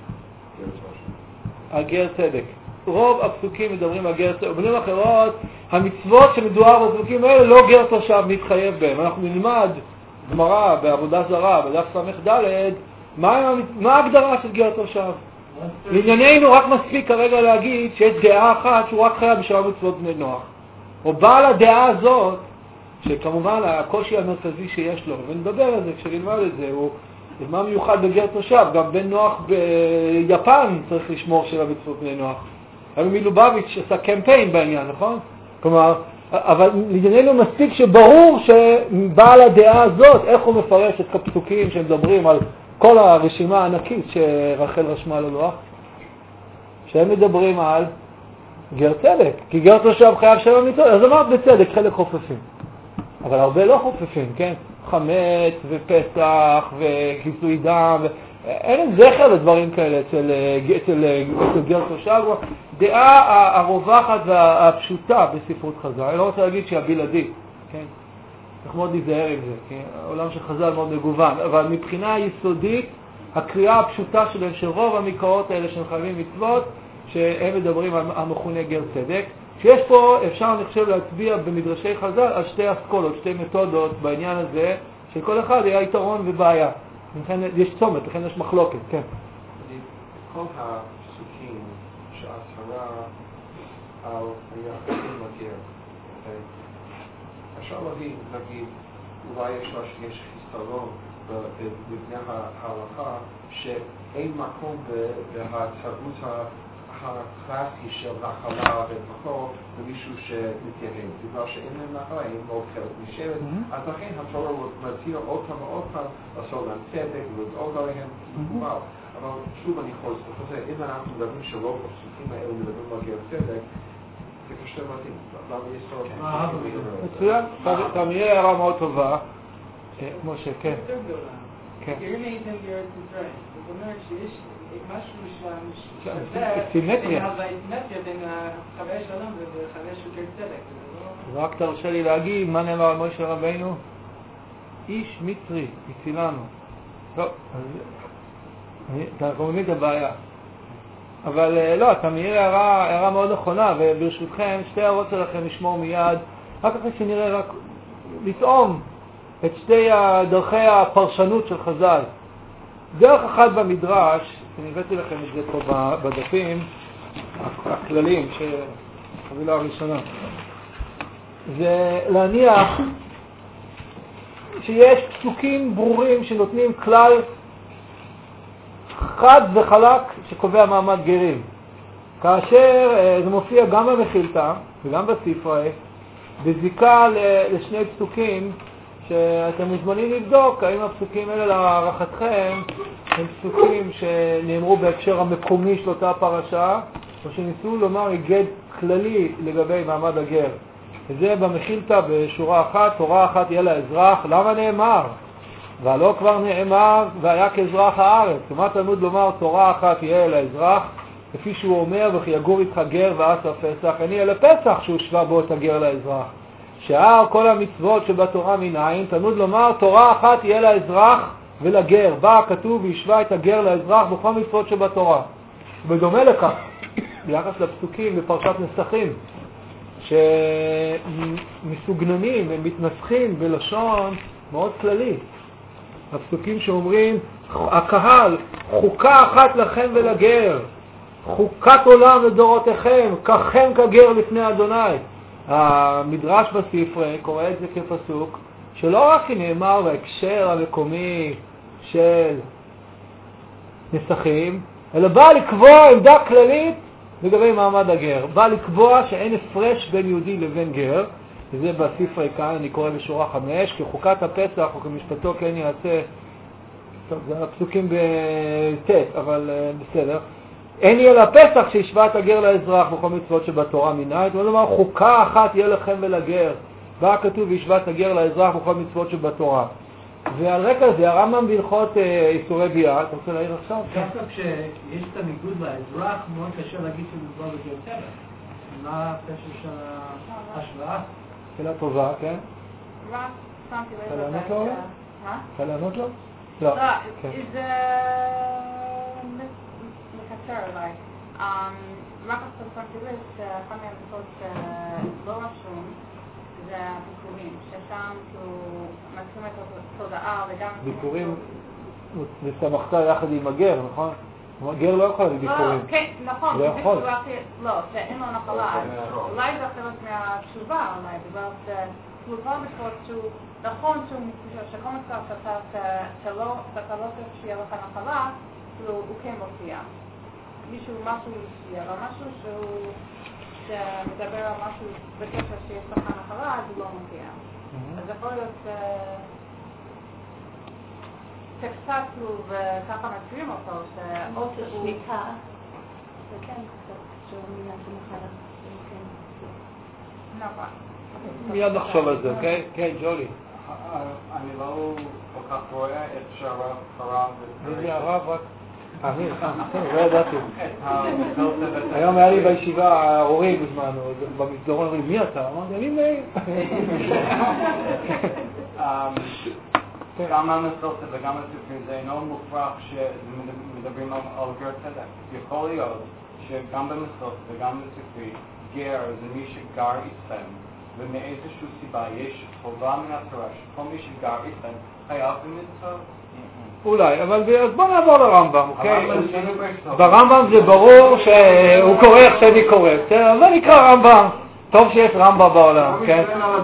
על גר צדק. רוב הפסוקים מדברים על גר צדק. במילים אחרות, המצוות שמדובר בפסוקים האלה לא גר תושב מתחייב בהם. אנחנו נלמד גמרא בעבודה זרה, בדף ס"ד, מה, מה ההגדרה של גר תושב? לענייננו רק מספיק כרגע להגיד שיש דעה אחת שהוא רק חייב בשביל מצוות בני נוח. או בעל הדעה הזאת, שכמובן הקושי המרכזי שיש לו, ונדבר על זה כשנלמד את זה, הוא מה מיוחד בגר תושב, גם בן נוח ביפן צריך לשמור של המצוות בני נוח. אבל מלובביץ' עשה קמפיין בעניין, נכון? כלומר, אבל לענייננו מספיק שברור שבעל הדעה הזאת, איך הוא מפרש את הפסוקים שמדברים על כל הרשימה הענקית שרחל רשמה ללוח, שהם מדברים על גר צדק, כי גר תושב חייב שבע מצוות, אז אמרת בצדק, חלק חופפים. אבל הרבה לא חופפים, כן? חמץ ופסח וכיסוי דם, אין זכר לדברים כאלה אצל, אצל, אצל גר תושב. דעה הרווחת והפשוטה בספרות חז"ל, אני לא רוצה להגיד שהיא הבלעדית, כן? צריך מאוד להיזהר עם זה, כי העולם של חז"ל מאוד מגוון, אבל מבחינה יסודית, הקריאה הפשוטה שלהם של רוב המקראות האלה שהם חייבים מצוות, שהם מדברים על המכונה גר צדק, שיש פה, אפשר אני חושב להצביע במדרשי חז"ל על שתי אסכולות, שתי מתודות בעניין הזה, שכל אחד היה יתרון ובעיה. לכן יש צומת, לכן יש מחלוקת, כן. כל הפסוקים שהצהרה על היחסים לגר, אפשר להגיד, נגיד, אולי יש חיסרון בבני ההלכה, שאין מקום בהתערבות הקלאסי של נחלה ובחור למישהו שמתייהם. בגלל שאין להם נחלה, אין מאוד חלק משבט, אז לכן התורה מתיר עוד פעם ועוד פעם לעשות להם צדק ולדאוג עליהם כמובן. אבל שוב אני חוזר, אם אנחנו מדברים שלא בפסוקים האלה מדברים על גר צדק, זה קשה מתאים. למה יש צורך? מצוין, גם יהיה הערה מאוד טובה. משה, כן. גרים הייתם בארץ ישראל. זאת אומרת שיש משהו שם סימטריה. סימטריה בין חוויה שלום וחוויה של גר צדק. רק תרשה לי להגיד מה נאמר על משה רבינו? איש מצרי, הצילנו. טוב, אז אתה מבין את הבעיה. אבל לא, אתה מעיר הערה, הערה מאוד נכונה, וברשותכם, שתי הערות שלכם נשמור מיד, רק אחרי שנראה רק לטעום את שתי דרכי הפרשנות של חז"ל. דרך אחת במדרש, אני הבאתי לכם את זה פה בדפים הכלליים, חבילה הראשונה, זה להניח שיש פסוקים ברורים שנותנים כלל חד וחלק שקובע מעמד גרים. כאשר זה מופיע גם במחילתא וגם בספרי, בזיקה לשני פסוקים שאתם מוזמנים לבדוק האם הפסוקים האלה להערכתכם הם פסוקים שנאמרו בהקשר המקומי של אותה פרשה, או שניסו לומר היגד כללי לגבי מעמד הגר. וזה במחילתא בשורה אחת, תורה אחת יהיה לאזרח. למה נאמר? והלא כבר נאמר והיה כאזרח הארץ. ומה תלמוד לומר תורה אחת יהיה לאזרח, כפי שהוא אומר וכי יגור איתך גר ועשה פסח, אני אהיה לפסח שהוא שווה בו את הגר לאזרח. שאר כל המצוות שבתורה מנין, תלמוד לומר תורה אחת יהיה לאזרח ולגר. בא כתוב וישווה את הגר לאזרח בכל מצוות שבתורה. בדומה לכך, ביחס לפסוקים בפרשת נסחים, שמסוגננים, הם מתנסחים בלשון מאוד כללי. הפסוקים שאומרים, הקהל, חוקה אחת לכם ולגר, חוקת עולם לדורותיכם, ככם כגר לפני אדוני. המדרש בספרי קורא את זה כפסוק, שלא רק נאמר בהקשר המקומי של נסחים, אלא בא לקבוע עמדה כללית לגבי מעמד הגר. בא לקבוע שאין הפרש בין יהודי לבין גר, וזה בספרי כאן, אני קורא בשורה חמש, כחוקת הפסח או כמשפטו כן יעשה, טוב, זה הפסוקים בט', אבל uh, בסדר. אין יהיה לפסח שישווה את הגר לאזרח בכל מצוות שבתורה מנין, זאת אומרת, חוקה אחת יהיה לכם ולגר. בא כתוב וישווה את הגר לאזרח בכל מצוות שבתורה. ועל רקע זה הרמב"ם בהלכות איסורי ביאה, אתה רוצה להעיר עכשיו? דווקא כשיש את הניגוד לאזרח, מאוד קשה להגיד שמדובר בגר טבע. מה הפשר של ההשוואה? שאלה טובה, כן? רק שמתי לב אתה לענות לו? מה? אתה לענות לו? לא. זה מקצר אליי. רק עכשיו שמתי לב שאחד מהמצוות שלא רשום זה הביקורים, ששם שהוא מצאים את התודעה וגם... ביקורים, ושמחת יחד עם הגר, נכון? הגר לא יכול להביא ביקורים. כן, נכון. לא יכול. לא, שאין לו נחלה. אולי זה חלק מהתשובה, אולי, בגלל שהוא כבר בצורת שהוא, נכון שכל מצב שאתה לא צריך שיהיה לך נחלה, הוא כן מופיע. מישהו, משהו שיהיה, אבל משהו שהוא... שמדבר על משהו בקשר שיש לך נחלה, אז הוא לא מופיע. אז יכול להיות שקצת לו וככה מכירים אותו, שאו שהוא... שליטה, זה כן קצת שהוא מילה שמחלה. נכון. מיד נחשוב על זה, אוקיי? כן, ג'ולי. אני לא כל כך רואה את שהרב קרא איזה הרב רק... אמיר, לא ידעתי. היום היה לי בישיבה ההורים בזמנו, במסדרון אומרים, מי אתה? אמרתי, אני מאיר. גם המסורת וגם הספרים זה אינו מופרך שמדברים על גר צדק. יכול להיות שגם במסורת וגם בספרי גר זה מי שגר איתכם, ומאיזושהי סיבה יש חובה מן התורה שכל מי שגר איתכם חייב במצוות. אולי, אבל בוא נעבור לרמב"ם, אוקיי? ברמב"ם זה ברור שהוא קורא איך שאני קורא, בסדר? אבל נקרא רמב"ם. טוב שיש רמב"ם בעולם, כן?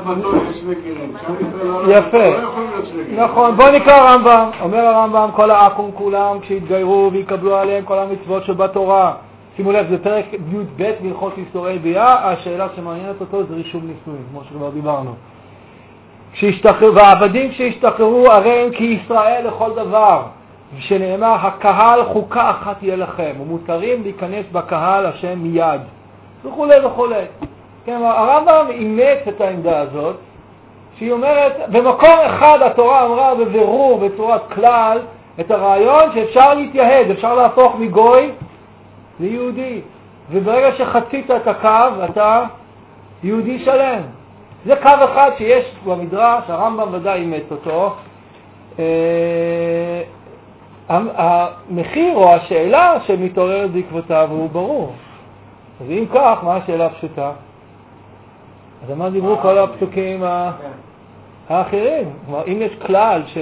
יפה. נכון, בוא נקרא רמב"ם. אומר הרמב"ם, כל העכו"ם כולם כשהתגיירו ויקבלו עליהם כל המצוות שבתורה. שימו לב, זה פרק י' ב' בהלכות איסורי ביאה, השאלה שמעניינת אותו זה רישום נישואים, כמו שכבר דיברנו. והעבדים כשהשתחררו הרי הם כישראל לכל דבר, שנאמר הקהל חוקה אחת יהיה לכם ומותרים להיכנס בקהל השם מיד וכו' וכו'. כן, הרמב"ם אימץ את העמדה הזאת שהיא אומרת במקום אחד התורה אמרה בבירור בצורת כלל את הרעיון שאפשר להתייהד, אפשר להפוך מגוי ליהודי, וברגע שחצית את הקו אתה יהודי שלם. זה קו אחד שיש במדרש, הרמב"ם ודאי אימץ אותו. המחיר או השאלה שמתעוררת בעקבותיו הוא ברור. אז אם כך, מה השאלה הפשוטה? אז מה דיברו כל הפסוקים האחרים? כלומר, אם יש כלל ש...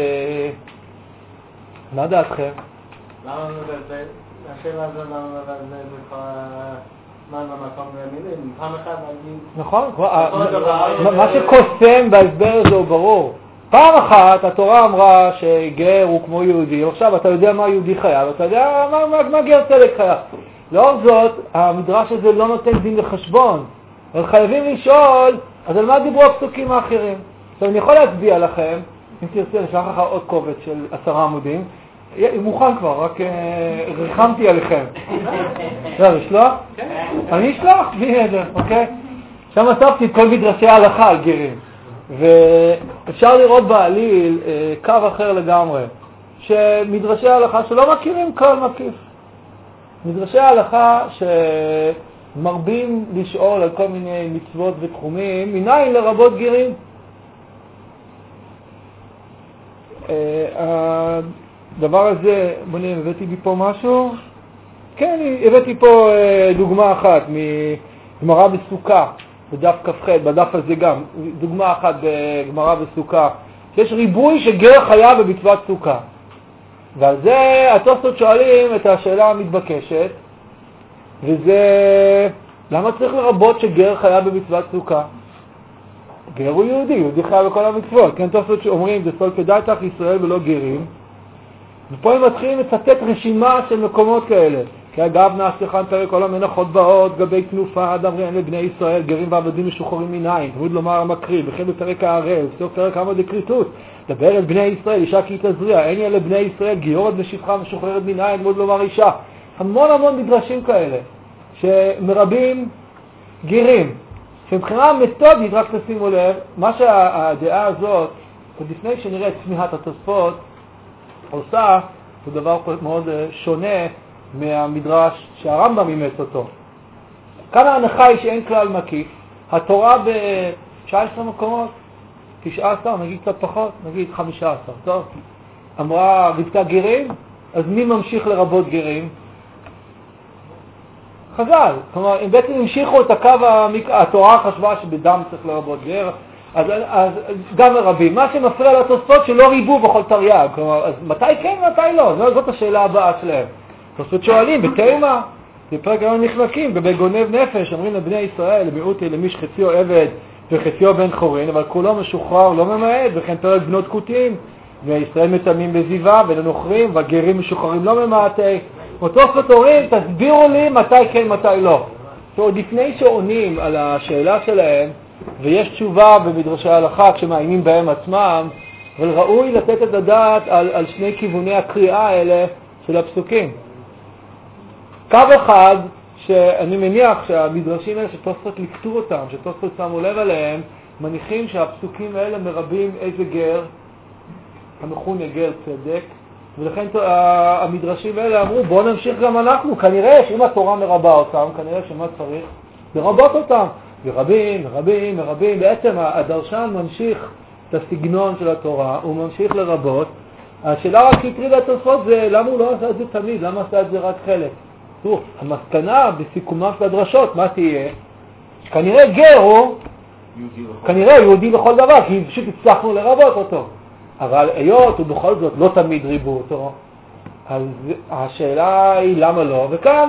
מה דעתכם? למה לבזבז? השאלה הזו למה לבזבז בכל הזמן במקום ומילים? פעם אחת להגיד... נכון, מה שקוסם בהסבר הזה הוא ברור. פעם אחת התורה אמרה שגר הוא כמו יהודי, עכשיו אתה יודע מה יהודי חייב, אתה יודע מה, מה, מה גר צדק חייב. לאור זאת, המדרש הזה לא נותן דין לחשבון. אבל חייבים לשאול, אז על מה דיברו הפסוקים האחרים? עכשיו אני יכול להצביע לכם, אם תרצה לשלח לך עוד קובץ של עשרה עמודים, מוכן כבר, רק ריחמתי עליכם. אפשר לשלוח? אני אשלח, בלי נדר, אוקיי? שם אספתי את כל מדרשי ההלכה על גרים. ואפשר לראות בעליל קו אחר לגמרי, שמדרשי ההלכה שלא מכירים כל מקיף. מדרשי ההלכה שמרבים לשאול על כל מיני מצוות ותחומים, מניין לרבות גרים. הדבר הזה, בואי הבאתי בי פה משהו. כן, הבאתי פה דוגמה אחת מגמרא בסוכה, בדף כ"ח, בדף הזה גם, דוגמה אחת בגמרא בסוכה, שיש ריבוי שגר חייב במצוות סוכה. ועל זה התוספות שואלים את השאלה המתבקשת, וזה, למה צריך לרבות שגר חייב במצוות סוכה? גר הוא יהודי, יהודי חייב בכל המצוות. כן, תוספות שאומרים, זה סול כדאיתך ישראל ולא גרים. ופה הם מתחילים לצטט רשימה של מקומות כאלה. כי אגב נעשכן פרק כל המנחות באות, גבי תנופה, דמריין לבני ישראל, גרים ועבדים משוחררים מנין, תמוד לומר המקריב, וכן בפרק הערב, סוף פרק עמוד דקריטות, דבר אל בני ישראל, אישה כי תזריע, אין יהיה לבני ישראל, גיורת בשפחה משוחררת מנין, תמוד לומר אישה. המון המון מדרשים כאלה, שמרבים גרים, שמבחינה מתודית, רק תשימו לב, מה שהדעה הזאת, לפני שנראה את צמיחת התוספות, עושה, זה דבר מאוד שונה, מהמדרש שהרמב"ם אימץ אותו. כאן ההנחה היא שאין כלל מקיף. התורה ב-תשע עשרה מקומות, תשע עשרה, נגיד קצת פחות, נגיד חמש עשרה, טוב. אמרה רבקה גרים, אז מי ממשיך לרבות גרים? חז"ל. כלומר, אם בעצם המשיכו את הקו, המק... התורה חשבה שבדם צריך לרבות גר, אז, אז גם לרבים. מה שמפריע לתוספות שלא ריבו בכל תרי"ג. כלומר, אז מתי כן, מתי לא? זאת השאלה הבאה שלהם. תוספות שואלים, בתימה, בפרק היום נחלקים, בגונב נפש, אומרים לבני ישראל, למיעוטי, למי שחציו עבד וחציו בן חורין, אבל כולו משוחרר, לא ממעט, וכן פרק בנות כותים, וישראל מתאמים בזיווה, בין הנוכרים, והגרים משוחררים לא ממעטי. תוספות אומרים, תסבירו לי מתי כן, מתי לא. עוד לפני שעונים על השאלה שלהם, ויש תשובה במדרשי ההלכה כשמאיימים בהם עצמם, אבל ראוי לתת את הדעת על, על שני כיווני הקריאה האלה של הפסוקים. קו אחד, שאני מניח שהמדרשים האלה שתוספות לקטור אותם, שתוספות שמו לב עליהם, מניחים שהפסוקים האלה מרבים איזה גר, המכונה גר צדק, ולכן המדרשים האלה אמרו, בואו נמשיך גם אנחנו. כנראה שאם התורה מרבה אותם, כנראה שמה צריך? לרבות אותם. ורבים, מרבים, מרבים. בעצם הדרשן ממשיך את הסגנון של התורה, הוא ממשיך לרבות. השאלה רק הטרידה את התוספות זה למה הוא לא עשה את זה תמיד, למה עשה את זה רק חלק. תראו, המסקנה בסיכומם של הדרשות, מה תהיה? כנראה גר הוא, כנראה יהודי בכל דבר, כי פשוט הצלחנו לרבות אותו. אבל היות הוא בכל זאת לא תמיד ריבו אותו, אז השאלה היא למה לא, וכאן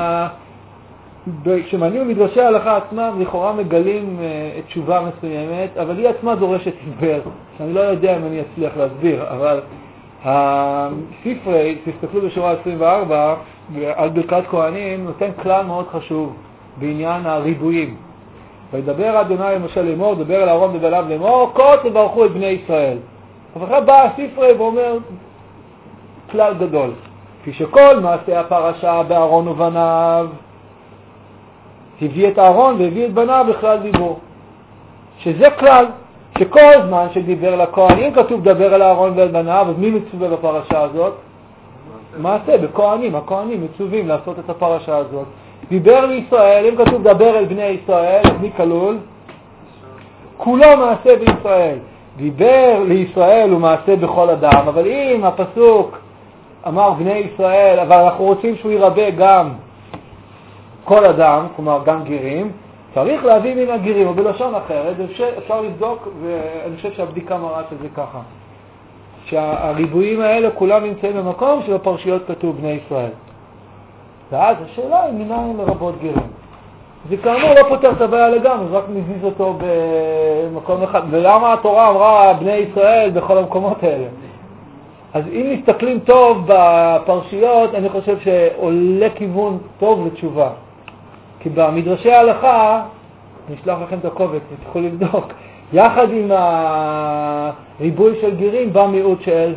כשמענים במדרשי ההלכה עצמם לכאורה מגלים את תשובה מסוימת, אבל היא עצמה דורשת הסבר, שאני לא יודע אם אני אצליח להסביר, אבל הספרי, תסתכלו בשורה עשרים וארבע, על ברכת כהנים, נותן כלל מאוד חשוב בעניין הריבועים. וידבר אדוני אל משה לאמור, דבר אל אהרון ובניו לאמור, כה תברכו את בני ישראל. ואחרי בא הספרי ואומר כלל גדול, כפי שכל מעשה הפרשה באהרון ובניו, הביא את אהרון והביא את בניו בכלל דיבור. שזה כלל, שכל זמן שדיבר לכהנים כתוב דבר אל אהרון ואל בניו, אז מי מצווה בפרשה הזאת? מעשה, בכהנים, הכהנים מצווים לעשות את הפרשה הזאת. דיבר לישראל, אם כתוב דבר אל בני ישראל, אז מי כלול? כולו מעשה בישראל. דיבר לישראל הוא מעשה בכל אדם, אבל אם הפסוק אמר בני ישראל, אבל אנחנו רוצים שהוא ירבה גם כל אדם, כלומר גם גירים, צריך להביא מן הגירים, או בלשון אחרת, אפשר, אפשר לבדוק, ואני חושב שהבדיקה מראה שזה ככה. שהריבועים האלה כולם נמצאים במקום שבפרשיות כתוב בני ישראל. ואז השאלה היא מנין לרבות גירים. זה כאמור לא פותר את הבעיה לגמרי, רק מזיז אותו במקום אחד. ולמה התורה אמרה בני ישראל בכל המקומות האלה? אז אם מסתכלים טוב בפרשיות, אני חושב שעולה כיוון טוב לתשובה. כי במדרשי ההלכה, נשלח לכם את הקובץ, תוכלו לבדוק, יחד עם הריבוי של גירים בא מיעוט של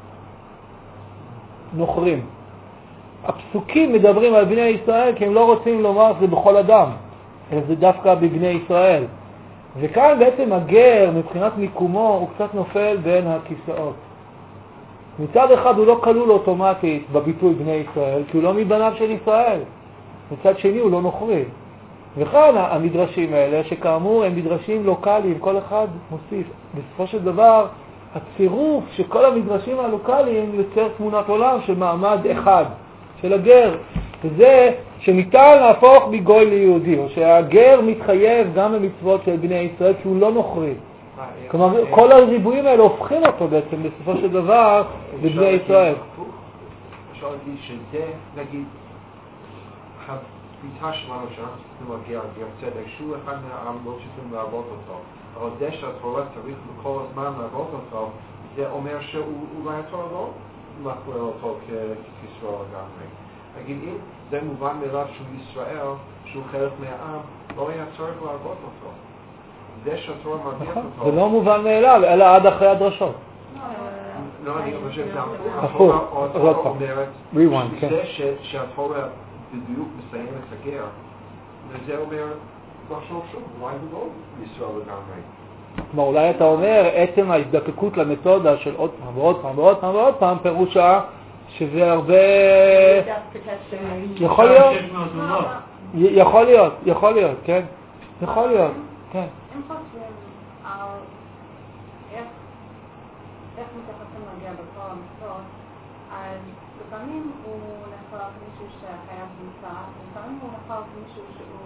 נוכרים. הפסוקים מדברים על בני ישראל כי הם לא רוצים לומר שזה בכל אדם, אלא זה דווקא בבני ישראל. וכאן בעצם הגר מבחינת מיקומו הוא קצת נופל בין הכיסאות. מצד אחד הוא לא כלול אוטומטית בביטוי בני ישראל, כי הוא לא מבניו של ישראל. מצד שני הוא לא נוכרי. וכאן המדרשים האלה, שכאמור הם מדרשים לוקליים, כל אחד מוסיף. בסופו של דבר, הצירוף שכל המדרשים הלוקליים יוצר תמונת עולם של מעמד אחד, של הגר. וזה שניתן להפוך מגוי ליהודי, או שהגר מתחייב גם במצוות של בני ישראל, כי הוא לא נוכרי. כלומר, כל הריבועים האלה הופכים אותו בעצם בסופו של דבר לבני ישראל. אפשר להגיד שזה, נגיד, הביטה שלנו שאנחנו צריכים להגיע לגר צדק, שהוא אחד מהעם לא צריכים לעבוד אותו. אבל זה שהתורה צריך לכל הזמן לעבוד אותו, זה אומר שאולי התורה לא מכלל אותו כישראל לגמרי. נגיד, אם זה מובן מאליו שהוא ישראל, שהוא חלק מהעם, לא היה צריך לעבוד אותו. זה שהתורה מרגיע אותו. זה לא מובן מאליו, אלא עד אחרי הדרשות. לא, אני חושב שזה הפוך. התורה אומרת, זה שהתורה בדיוק מסיים את הגר, וזה אומר, לחשוב שוב, אולי זה לא ישראל לגמרי. כלומר, אולי אתה אומר, עצם ההזדקקות למתודה של עוד פעם ועוד פעם ועוד פעם ועוד פעם, פירושה שזה הרבה... יכול להיות. יכול להיות, יכול להיות, כן. יכול להיות, כן. אם חושבים על איך מתייחסים להגיע בכל המצוות, אז לפעמים הוא נחלק מישהו שחייב נמצא, לפעמים הוא נחלק מישהו שהוא...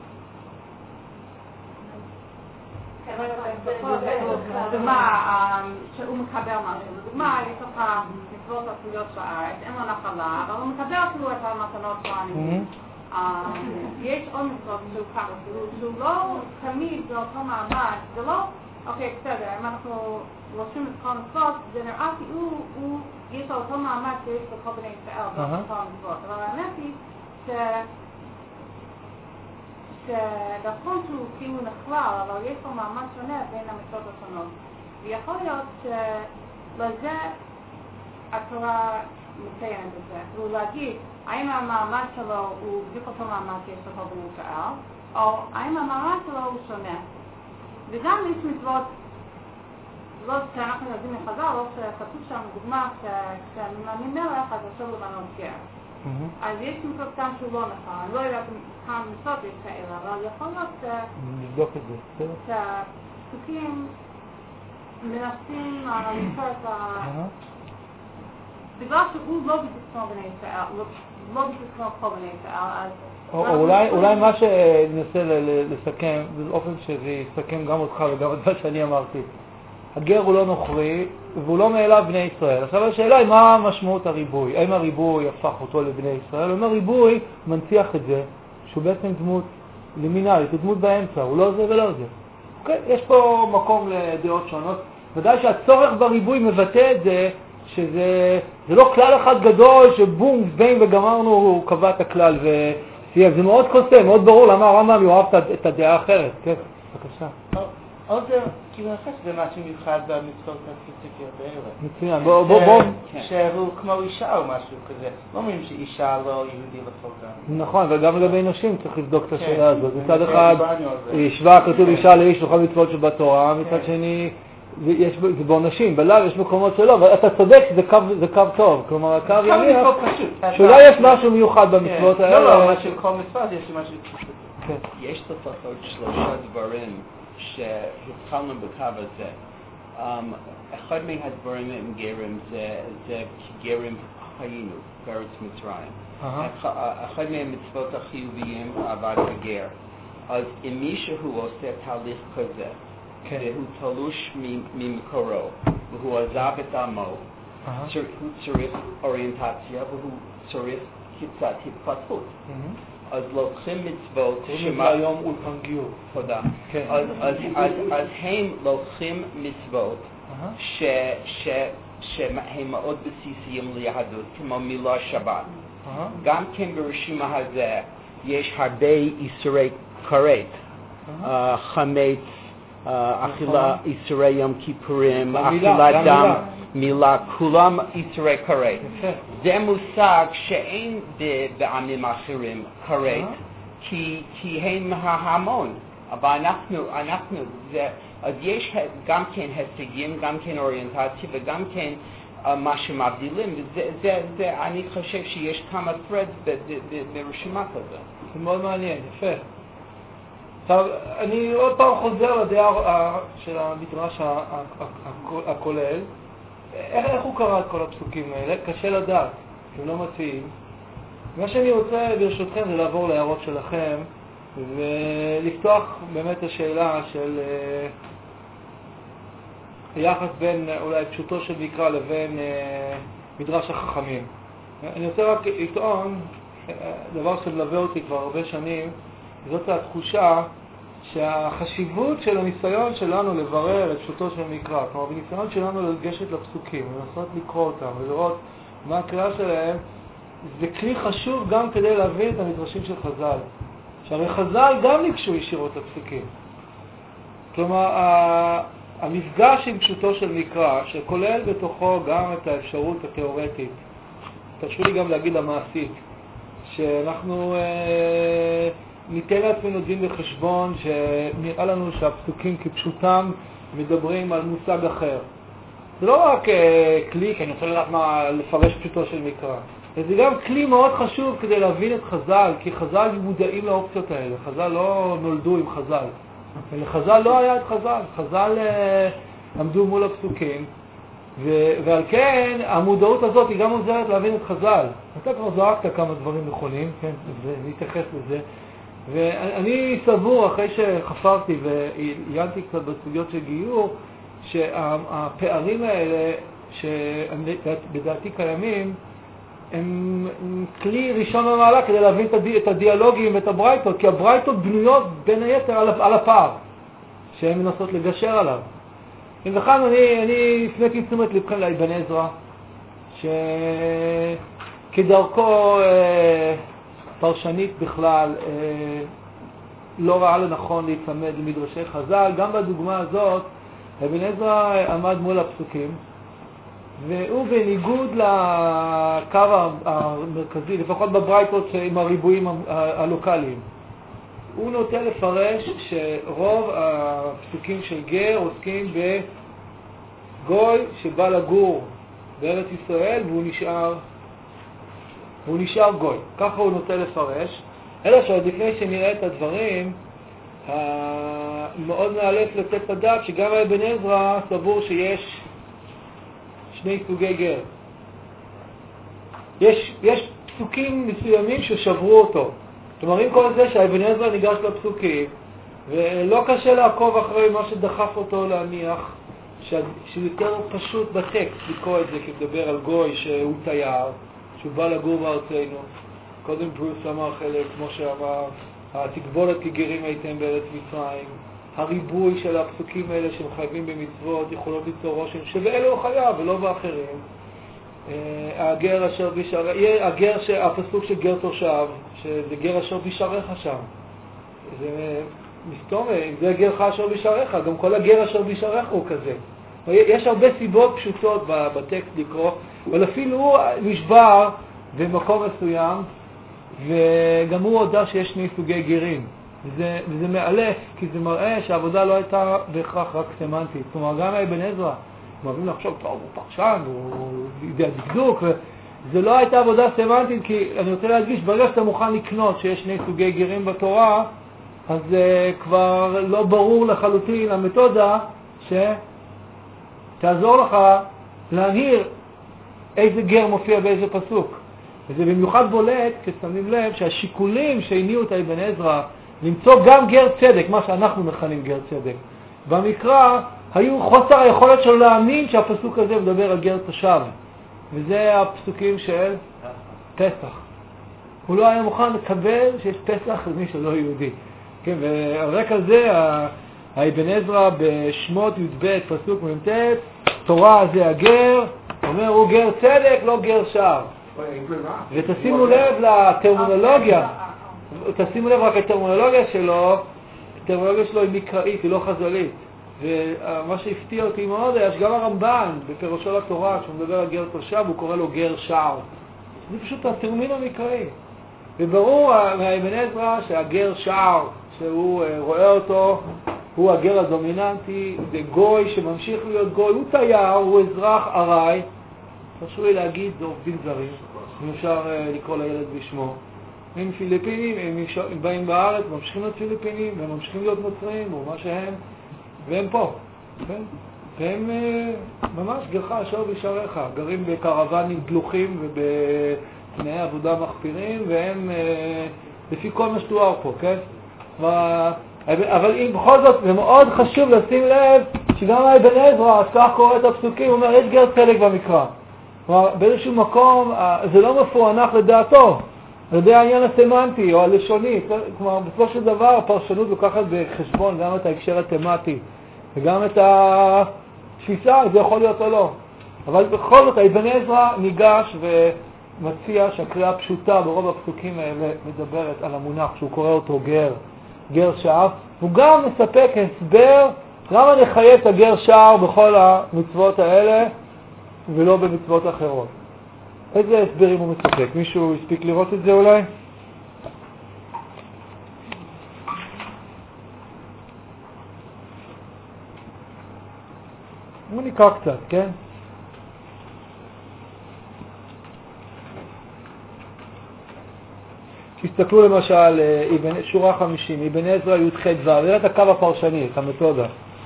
דוגמה שהוא מקבל משהו, דוגמה יש לך מצוות אפיליות בארץ, אין לו נחלה, אבל הוא מקבל אפילו את המתנות שלנו. יש עוד מצוות שהוא ככה, שהוא לא תמיד באותו מעמד, זה לא, אוקיי, בסדר, אם אנחנו לוקחים את כל המצוות, זה נראה כאילו יש לו אותו מעמד שיש לכל בני ישראל באותו המצוות, אבל האמת היא שנכון שהוא כאילו נכלל, אבל יש לו מעמד שונה בין המצוות השונות. ויכול להיות שלזה התורה מציינת את זה. כאילו להגיד, האם המעמד שלו הוא בדיוק אותו מעמד שיש לכל בני ישראל, או האם המעמד שלו הוא שונה. וגם יש מצוות, לא שאנחנו יודעים מחז"ל, לא שכתוב שם דוגמה כשמאמין מלך, אז אסור למנות גר. אז יש מצוות גם שהוא לא נכון, אני לא יודעת כמה מצוות יש כאלה, אבל יכול להיות שהפסוקים מנסים ליצור את ה... בגלל שהוא לא בדיוק כמו בני ישראל, לא בדיוק כמו כל בני ישראל, אז... אולי מה שננסה לסכם, באופן שזה יסכם גם אותך וגם את מה שאני אמרתי, הגר הוא לא נוכרי והוא לא מאליו בני ישראל. עכשיו השאלה היא מה משמעות הריבוי, האם הריבוי הפך אותו לבני ישראל, או אם הריבוי מנציח את זה שהוא בעצם דמות לימינלית, הוא דמות באמצע, הוא לא זה ולא זה. אוקיי? יש פה מקום לדעות שונות, ודאי שהצורך בריבוי מבטא את זה שזה זה לא כלל אחד גדול שבום, זבעים וגמרנו, הוא קבע את הכלל וסייב. זה מאוד קוסם, מאוד ברור למה הרמב"ם יאהב את הדעה האחרת. כן, בבקשה. עוד כאילו אני חושב שזה משהו מיוחד במצוות הספציפיות האלה. מצוין, בוא, בוא, בוא. שהוא כמו אישה או משהו כזה. לא אומרים שאישה לא יהודי לכל. נכון, וגם לגבי נשים צריך לבדוק את השאלה הזאת. מצד אחד, השווה כתוב אישה לאיש בכל מצוות שבתורה, מצד שני, יש בעונשים, בלב יש מקומות שלא, ואתה צודק שזה קו טוב, כלומר הקו יניח, שאולי יש משהו מיוחד במצוות האלה. לא, לא, משהו כל מצוות יש משהו פשוט. יש לפחות שלושה דברים שהתחלנו בקו הזה. אחד מהדברים עם גרים זה גרים היינו בארץ מצרים. אהה. אחד מהמצוות החיוביים אהבת הגר. אז אם מישהו עושה תהליך כזה, כן. והוא תלוש ממקורו, והוא עזב את עמו, אהה. הוא צריך אוריינטציה והוא צריך קצת התפתחות. מהמם. אז לוקחים מצוות קוראים לזה היום אולפן גיור. תודה. כן. אז, אז, אז, אז הם לוקחים מצוות אהה. ש, ש, שהם מאוד בסיסיים ליהדות, כמו מילה שבת. אהה. גם כן ברשימה הזה יש הרבה איסורי כרת, אהה. uh, חמץ, uh, אכילה, איסורי יום כיפורים, גם מילה, אכילת גם דם, מילה. מילה, כולם איסורי כרת. יפה. זה מושג שאין ב- בעמים אחרים כרת, אה? כי, כי הם ההמון, אבל אנחנו, אנחנו, זה, אז יש גם כן הישגים, גם כן אוריינטציה וגם כן uh, מה שמבדילים, וזה, זה, זה, אני חושב שיש כמה threads ב- ב- ב- ברשימה כזאת. זה מאוד מעניין, יפה. עכשיו, אני עוד פעם חוזר לדעה של המדרש ה- ה- ה- הכולל. איך, איך הוא קרא את כל הפסוקים האלה? קשה לדעת, הם לא מציעים. מה שאני רוצה ברשותכם זה לעבור להערות שלכם ולפתוח באמת השאלה של uh, היחס בין אולי פשוטו של מקרא לבין uh, מדרש החכמים. אני רוצה רק לטעון, דבר שמלווה אותי כבר הרבה שנים, זאת התחושה שהחשיבות של הניסיון שלנו לברר את פשוטו של מקרא, כלומר בניסיון שלנו לגשת לפסוקים ולנסות לקרוא אותם ולראות מה הקריאה שלהם, זה כלי חשוב גם כדי להבין את המדרשים של חז"ל. שהרי חז"ל גם ניגשו ישירות לפסוקים. כלומר, המפגש עם פשוטו של מקרא, שכולל בתוכו גם את האפשרות התיאורטית, תרשו לי גם להגיד המעשית, שאנחנו אה, ניתן לעצמנו דין וחשבון שנראה לנו שהפסוקים כפשוטם מדברים על מושג אחר. זה לא רק אה, כלי, כי אני רוצה לדעת מה לפרש פשוטו של מקרא. זה גם כלי מאוד חשוב כדי להבין את חז"ל, כי חז"ל מודעים לאופציות האלה. חז"ל לא נולדו עם חז"ל. לחז"ל לא היה את חז"ל. חז"ל אה, עמדו מול הפסוקים, ו- ועל כן המודעות הזאת היא גם עוזרת להבין את חז"ל. אתה כבר זרקת כמה דברים נכונים, כן, ונתייחס לזה. ואני סבור, אחרי שחפרתי ועיינתי קצת בסוגיות של גיור, שהפערים האלה שבדעתי קיימים, הם כלי ראשון במעלה כדי להבין את הדיאלוגים ואת הברייתות, כי הברייתות בנויות בין היתר על הפער שהן מנסות לגשר עליו. ולכן אני, אני הפניתי תשומת לבכם לאבן עזרא, שכדרכו אה, פרשנית בכלל אה, לא ראה לנכון להצמד למדרשי חז"ל. גם בדוגמה הזאת אבן עזרא עמד מול הפסוקים, והוא בניגוד לקו המרכזי, לפחות בברייתות עם הריבועים הלוקליים, הוא נוטה לפרש שרוב הפסוקים של גר עוסקים בגוי שבא לגור בארץ ישראל והוא נשאר, והוא נשאר גוי. ככה הוא נוטה לפרש. אלא שעוד לפני שנראה את הדברים, מאוד מאלף לתת את הדעת שגם אבן עזרא סבור שיש שני סוגי גר. יש, יש פסוקים מסוימים ששברו אותו. כלומר, עם כל זה שאבן עזרא ניגש לפסוקים, ולא קשה לעקוב אחרי מה שדחף אותו להניח, שיותר פשוט בטקסט לקרוא את זה, כי מדבר על גוי שהוא תייר, שהוא בא לגור בארצנו. קודם ברוס אמר חלק, כמו שאמר, התגבולת כגרים הייתם בארץ מצרים, הריבוי של הפסוקים האלה שהם חייבים במצוות יכולות ליצור רושם שבאלו הוא חייב ולא באחרים. הגר אשר בשעריך, הגר שהפסוק של גר תושב, שזה גר אשר בשעריך שם. זה מסתום, אם זה גרך אשר בשעריך, גם כל הגר אשר בשעריך הוא כזה. יש הרבה סיבות פשוטות בטקסט לקרוא, אבל אפילו הוא נשבר במקום מסוים, וגם הוא הודע שיש שני סוגי גרים. וזה, וזה מאלף, כי זה מראה שהעבודה לא הייתה בהכרח רק סמנטית. כלומר, גם אבן עזרא, מראים לחשוב, טוב, הוא פרשן, הוא יודע דקדוק, וזה לא הייתה עבודה סמנטית, כי אני רוצה להדגיש, ברגע שאתה מוכן לקנות שיש שני סוגי גרים בתורה, אז uh, כבר לא ברור לחלוטין המתודה שתעזור לך להנהיר איזה גר מופיע באיזה פסוק. וזה במיוחד בולט, כששמים לב שהשיקולים שהניעו את אבן עזרא למצוא גם גר צדק, מה שאנחנו מכנים גר צדק, במקרא היו חוסר היכולת שלו להאמין שהפסוק הזה מדבר על גר תושב. וזה הפסוקים של פסח. הוא לא היה מוכן לקבל שיש פסח למי שלא יהודי. כן, ועל רקע זה, האבן עזרא בשמות י"ב פסוק מ"ט, תורה זה הגר, אומר הוא גר צדק, לא גר שער. ותשימו לב לטרמינולוגיה, תשימו לב רק לטרמינולוגיה שלו, הטרמינולוגיה שלו היא מקראית, היא לא חז"לית. ומה שהפתיע אותי מאוד היה שגם הרמב"ן בפירושו לתורה, כשהוא מדבר על גר תושב, הוא קורא לו גר שער. זה פשוט הטרמין המקראי. וברור מהאבן עזרא שהגר שער, שהוא רואה אותו, הוא הגר הדומיננטי, זה גוי שממשיך להיות גוי, הוא תייר, הוא אזרח ארעי. חשוב לי להגיד, זה עובדים זרים, אם אפשר לקרוא לילד בשמו. הם פיליפינים, הם באים בארץ, ממשיכים להיות פיליפינים, והם ממשיכים להיות נוצרים, או מה שהם, והם פה, כן? והם ממש גרך אשר בשעריך, גרים בקרוונים דלוחים ובתנאי עבודה מחפירים, והם לפי כל מה שתואר פה, כן? אבל אם בכל זאת, זה מאוד חשוב לשים לב שגם האבן עזרא, כך קורא את הפסוקים, הוא אומר, יש גר צדק במקרא. כלומר, באיזשהו מקום, זה לא מפוענח לדעתו, על ידי העניין הסמנטי או הלשוני. כלומר, בסופו של דבר, הפרשנות לוקחת בחשבון גם את ההקשר התמטי, וגם את התפיסה, זה יכול להיות או לא. אבל בכל זאת, האבן עזרא ניגש ומציע שהקריאה הפשוטה ברוב הפסוקים האלה מדברת על המונח שהוא קורא אותו גר, גר שער. הוא גם מספק הסבר למה נחייב את הגר שער בכל המצוות האלה, ולא במצוות אחרות. איזה הסברים הוא מספק? מישהו הספיק לראות את זה אולי? בואו נקרא קצת, כן? תסתכלו למשל, שורה חמישים, אבן עזרא י"ח ו', נראה את הקו הפרשני, את המתודה.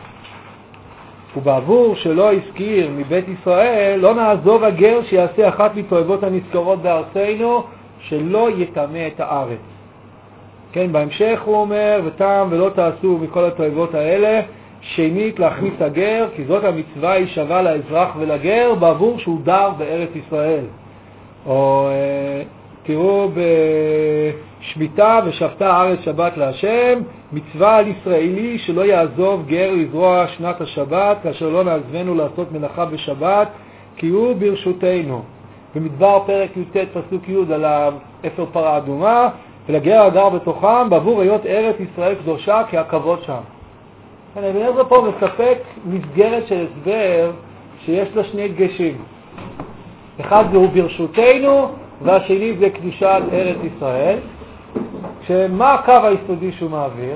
ובעבור שלא הזכיר מבית ישראל, לא נעזוב הגר שיעשה אחת מתועבות הנזכרות בארצנו, שלא יטמא את הארץ. כן, בהמשך הוא אומר, וטעם ולא תעשו מכל התועבות האלה, שנית להכניס הגר, כי זאת המצווה היא שווה לאזרח ולגר, בעבור שהוא דר בארץ ישראל. או תראו בשמיטה ושבתה הארץ שבת להשם, מצווה על ישראלי שלא יעזוב גר לזרוע שנת השבת, כאשר לא נעזבנו לעשות מלאכה בשבת, כי הוא ברשותנו. במדבר פרק י"ט פסוק י' על אפר פרה אדומה, ולגר הגר בתוכם, בעבור היות ארץ ישראל קדושה כהכבוד שם. אני מבין זה פה מספק מסגרת של הסבר שיש לה שני דגשים. אחד זה הוא ברשותנו, והשני זה קדושת ארץ ישראל. שמה הקו היסודי שהוא מעביר?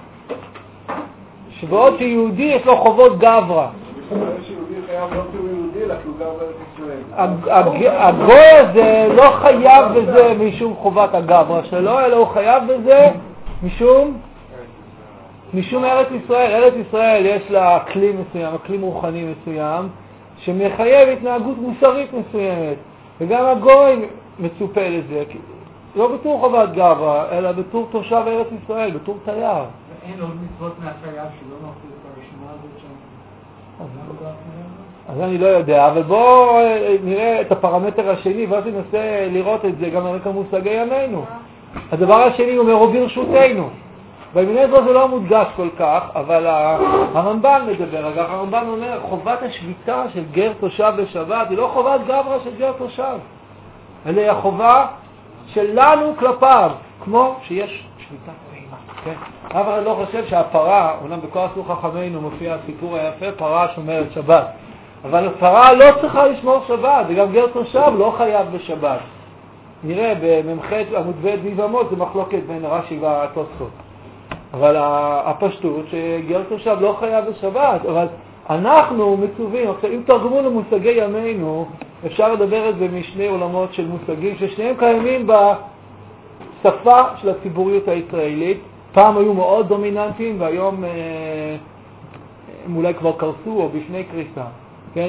שבעוד שיהודי יש לו חובות גברא. שיהודי חייב לא שהוא יהודי, אלא שהוא גר בארץ ישראל. הגוי הזה לא חייב בזה משום חובת הגברא שלו, אלא הוא חייב בזה משום משום ארץ ישראל. ארץ ישראל יש לה כלי מסוים, כלי רוחני מסוים, שמחייב התנהגות מוסרית מסוימת. וגם הגוי מצופה לזה, לא בתור חובת גברא, אלא בתור תושב ארץ ישראל, בתור תייר. ואין עוד מצוות מהחייב שלא נוכל את הרשימה הזאת שם? אז אני לא יודע, אבל בואו נראה את הפרמטר השני, ואז ננסה לראות את זה גם על רקע מושגי ימינו. הדבר השני הוא אומר, ברשותנו. באבן עזרא זה לא מודגש כל כך, אבל הרמב"ן מדבר, אגב, הרמב"ן אומר, חובת השביתה של גר תושב בשבת היא לא חובת גברא של גר תושב, אלא היא החובה שלנו כלפיו, כמו שיש שביתה פעימה. כן? אבל לא חושב שהפרה, אולם בכל עשו חכמינו מופיע הסיפור היפה, פרה שומרת שבת. אבל הפרה לא צריכה לשמור שבת, וגם גר תושב לא חייב בשבת. נראה במ"ח עמוד ב' ויבמות, זה מחלוקת בין רש"י והתוספות. אבל הפשטות שגר תושב לא חייב בשבת, אבל אנחנו מצווים, עכשיו אם תרגמו למושגי ימינו, אפשר לדבר את זה משני עולמות של מושגים ששניהם קיימים בשפה של הציבוריות הישראלית. פעם היו מאוד דומיננטיים והיום הם אולי כבר קרסו או בפני קריסה, כן?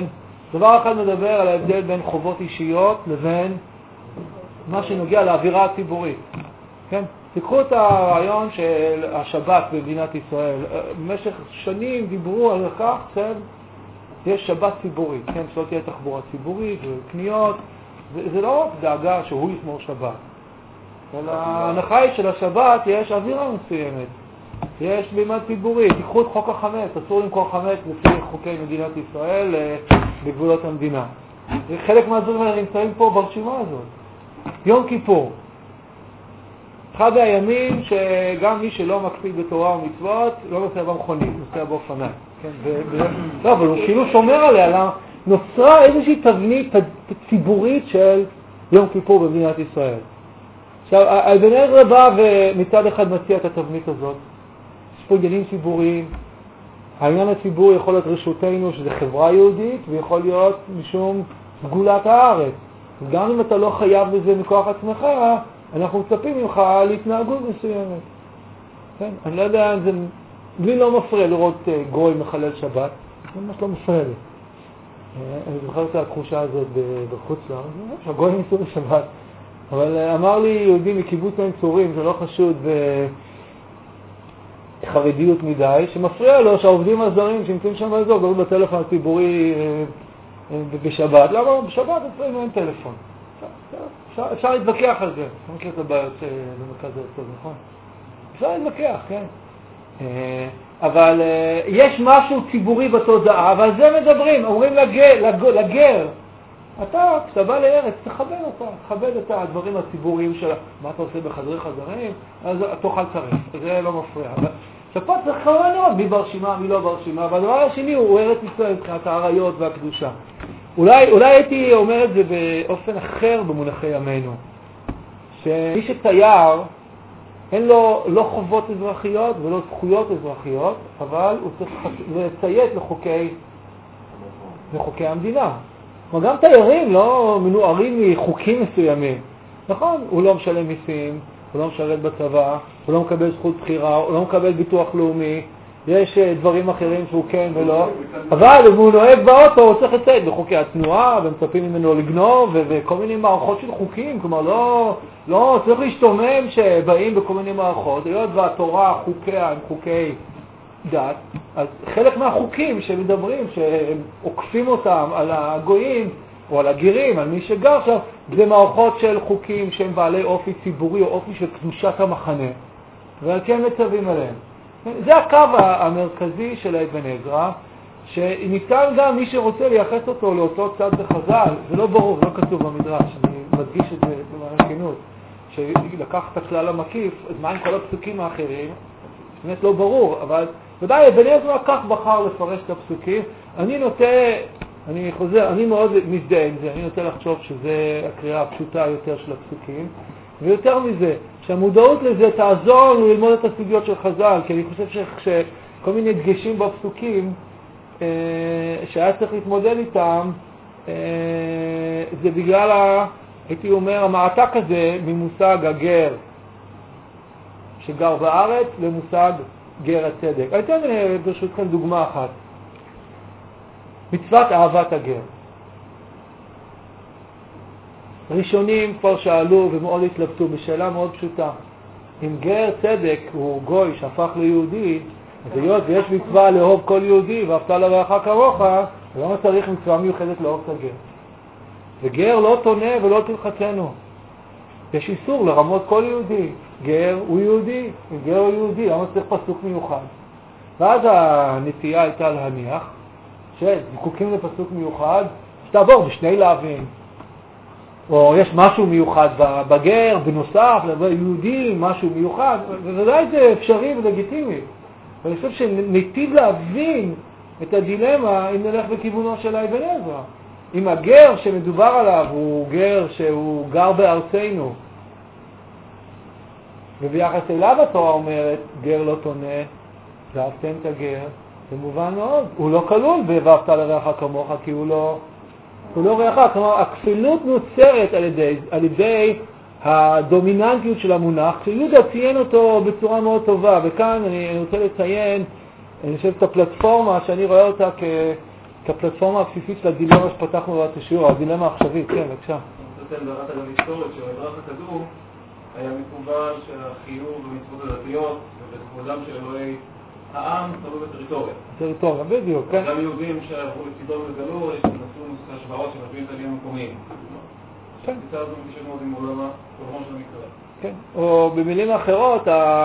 דבר אחד מדבר על ההבדל בין חובות אישיות לבין מה שנוגע לאווירה הציבורית. כן? תיקחו את הרעיון של השבת במדינת ישראל. במשך שנים דיברו על כך, כן? יש שבת ציבורית, כן? שלא תהיה תחבורה ציבורית וקניות. זה לא רק דאגה שהוא ישמור שבת. אלא ההנחה היא של השבת יש אווירה מסוימת. יש בימה ציבורית. תיקחו את חוק החמץ. אסור למכור חמץ לפי חוקי מדינת ישראל בגבולות המדינה. חלק מהדברים האלה נמצאים פה ברשימה הזאת. יום כיפור. אחד הימים שגם מי שלא מקפיד בתורה ומצוות לא נוסע במכונית, נוסע באופניים. כן? ו- ו- לא, אבל הוא כאילו שומר עליה. נוצרה איזושהי תבנית ציבורית של יום כיפור במדינת ישראל. עכשיו, אבן עזרא בא ומצד אחד מציע את התבנית הזאת. יש פה עניינים ציבוריים. העניין הציבור יכול להיות רשותנו, שזה חברה יהודית, ויכול להיות משום סגולת הארץ. גם אם אתה לא חייב בזה מכוח עצמך, אנחנו מצפים ממך להתנהגות מסוימת. כן? אני לא יודע, זה לי לא מפריע לראות גוי מחלל שבת. זה ממש לא מפריע לי. אני זוכר את התחושה הזאת בחוץ לארץ, שהגוי ניסו בשבת. אבל אמר לי יהודי מקיבוץ עין צורים, זה לא חשוד בחרדיות מדי, שמפריע לו שהעובדים הזרים שנמצאים שם באזור גורם בטלפון הציבורי בשבת. למה? בשבת אצלנו אין טלפון. אפשר, אפשר להתווכח על זה. אני מכיר את הבעיות במרכז הארצות, נכון? אפשר להתווכח, כן. אבל יש משהו ציבורי בתודעה, ועל זה מדברים. אומרים לגר, לגר, לגר אתה, כשאתה בא לארץ, תכבד אותה, תכבד את הדברים הציבוריים שלה. מה אתה עושה בחדרי חדרים? אז תאכל צרף, זה לא מפריע. עכשיו פה צריך כמובן לראות מי ברשימה, מי לא ברשימה, והדבר השני הוא ארץ ישראל, מבחינת העריות והקדושה. אולי, אולי הייתי אומר את זה באופן אחר במונחי ימינו, שמי שתייר, אין לו לא חובות אזרחיות ולא זכויות אזרחיות, אבל הוא צריך לציית לחוקי, לחוקי המדינה. כלומר, גם תיירים לא מנוערים מחוקים מסוימים. נכון, הוא לא משלם מיסים, הוא לא משרת בצבא, הוא לא מקבל זכות בחירה, הוא לא מקבל ביטוח לאומי, יש דברים אחרים שהוא כן ולא, אבל אם הוא נוהג באוטו הוא צריך לציית בחוקי התנועה, ומצפים ממנו לגנוב, וכל מיני מערכות של חוקים, כלומר לא, לא צריך להשתומם שבאים בכל מיני מערכות, היות והתורה, חוקיה הם חוקי דת, אז חלק מהחוקים שמדברים, שעוקפים אותם על הגויים או על הגירים, על מי שגר שם, זה מערכות של חוקים שהם בעלי אופי ציבורי או אופי של קדושת המחנה, ועל כן מצווים עליהם. זה הקו המרכזי של אבן עזרא, שניתן גם מי שרוצה לייחס אותו לאותו צד בחז"ל, זה לא ברור, זה לא כתוב במדרש, אני מדגיש את זה במערכינות, שלקח את הכלל המקיף, אז מה עם כל הפסוקים האחרים? באמת לא ברור, אבל ודאי אבן עזרא כך בחר לפרש את הפסוקים. אני נוטה, אני חוזר, אני מאוד מזדהה עם זה, אני נוטה לחשוב שזה הקריאה הפשוטה יותר של הפסוקים, ויותר מזה, שהמודעות לזה תעזור לנו ללמוד את הסוגיות של חז"ל, כי אני חושב שכל מיני דגשים בפסוקים אה, שהיה צריך להתמודד איתם, אה, זה בגלל, ה, הייתי אומר, המעתק הזה ממושג הגר שגר בארץ למושג גר הצדק. אני אתן ברשותכם דוגמה אחת. מצוות אהבת הגר. ראשונים כבר שאלו ומאוד התלבטו בשאלה מאוד פשוטה. אם גר צדק הוא גוי שהפך ליהודי, אז היות ויש מצווה לאהוב כל יהודי ואהבת לרעך כמוך, למה צריך מצווה מיוחדת לאהוב את הגר? וגר לא תונה ולא תלחצנו. יש איסור לרמות כל יהודי. גר הוא יהודי, אם גר הוא יהודי, למה צריך פסוק מיוחד? ואז הנטייה הייתה להניח שזקוקים לפסוק מיוחד, שתעבור בשני להבים. או יש משהו מיוחד בגר, בנוסף, ליהודי, משהו מיוחד, וודאי זה אפשרי ולגיטימי. ואני חושב שניטיב להבין את הדילמה אם נלך בכיוונו של אבן עזרא. אם הגר שמדובר עליו הוא גר שהוא גר בארצנו, וביחס אליו התורה אומרת, גר לא תונה, ואהבתם את הגר, זה מובן מאוד. הוא לא כלול ואהבת לרעך כמוך, כי הוא לא, הוא לא רעך. כלומר, הכפילות נוצרת על ידי, על ידי הדומיננטיות של המונח, שיהודה ציין אותו בצורה מאוד טובה, וכאן אני, אני רוצה לציין, אני חושב את הפלטפורמה שאני רואה אותה כ, כפלטפורמה הבסיסית של הדילמה שפתחנו בעת השיעור, הדילמה העכשווית. כן, בבקשה. אני רוצה לדעת גם היסטורית שבמדרש הכדור היה מקובל שהחיוב במצוות הדתיות ובכבודם של אלוהי העם תלוי בטריטוריה. טריטוריה, בדיוק, כן. גם יהודים שעברו לצידון וגלו, יש נשאו השוואות שמביאים את העניינים המקומיים. כן. ניסה הזו מתקשר מאוד עם עולמה, עולמו של המקרא. כן, או במילים אחרות,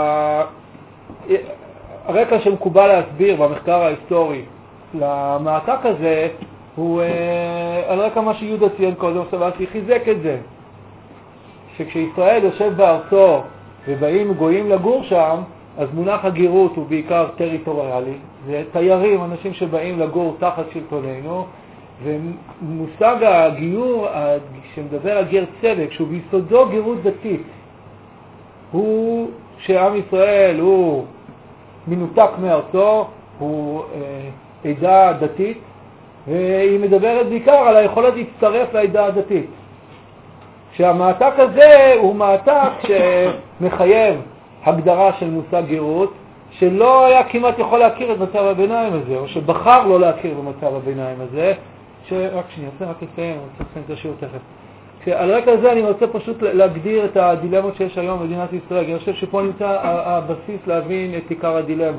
הרקע שמקובל להסביר במחקר ההיסטורי למעתק הזה הוא על רקע מה שיהודה ציין קודם, סבסי חיזק את זה. שכשישראל יושב בארצו ובאים גויים לגור שם, אז מונח הגירות הוא בעיקר טריטוריאלי. זה תיירים, אנשים שבאים לגור תחת שלטוננו, ומושג הגיור שמדבר על גר צדק, שהוא ביסודו גירות דתית, הוא שעם ישראל הוא מנותק מארצו, הוא אה, עדה דתית, והיא מדברת בעיקר על היכולת להצטרף לעדה הדתית. שהמעתק הזה הוא מעתק שמחייב הגדרה של מושג גירות, שלא היה כמעט יכול להכיר את מצב הביניים הזה, או שבחר לא להכיר במצב הביניים הזה, שרק שנייה, אני רק לסיים, אני צריך לסיים את השיעור תכף. על רקע הזה אני רוצה פשוט להגדיר את הדילמות שיש היום במדינת ישראל. אני חושב שפה נמצא הבסיס להבין את עיקר הדילמה.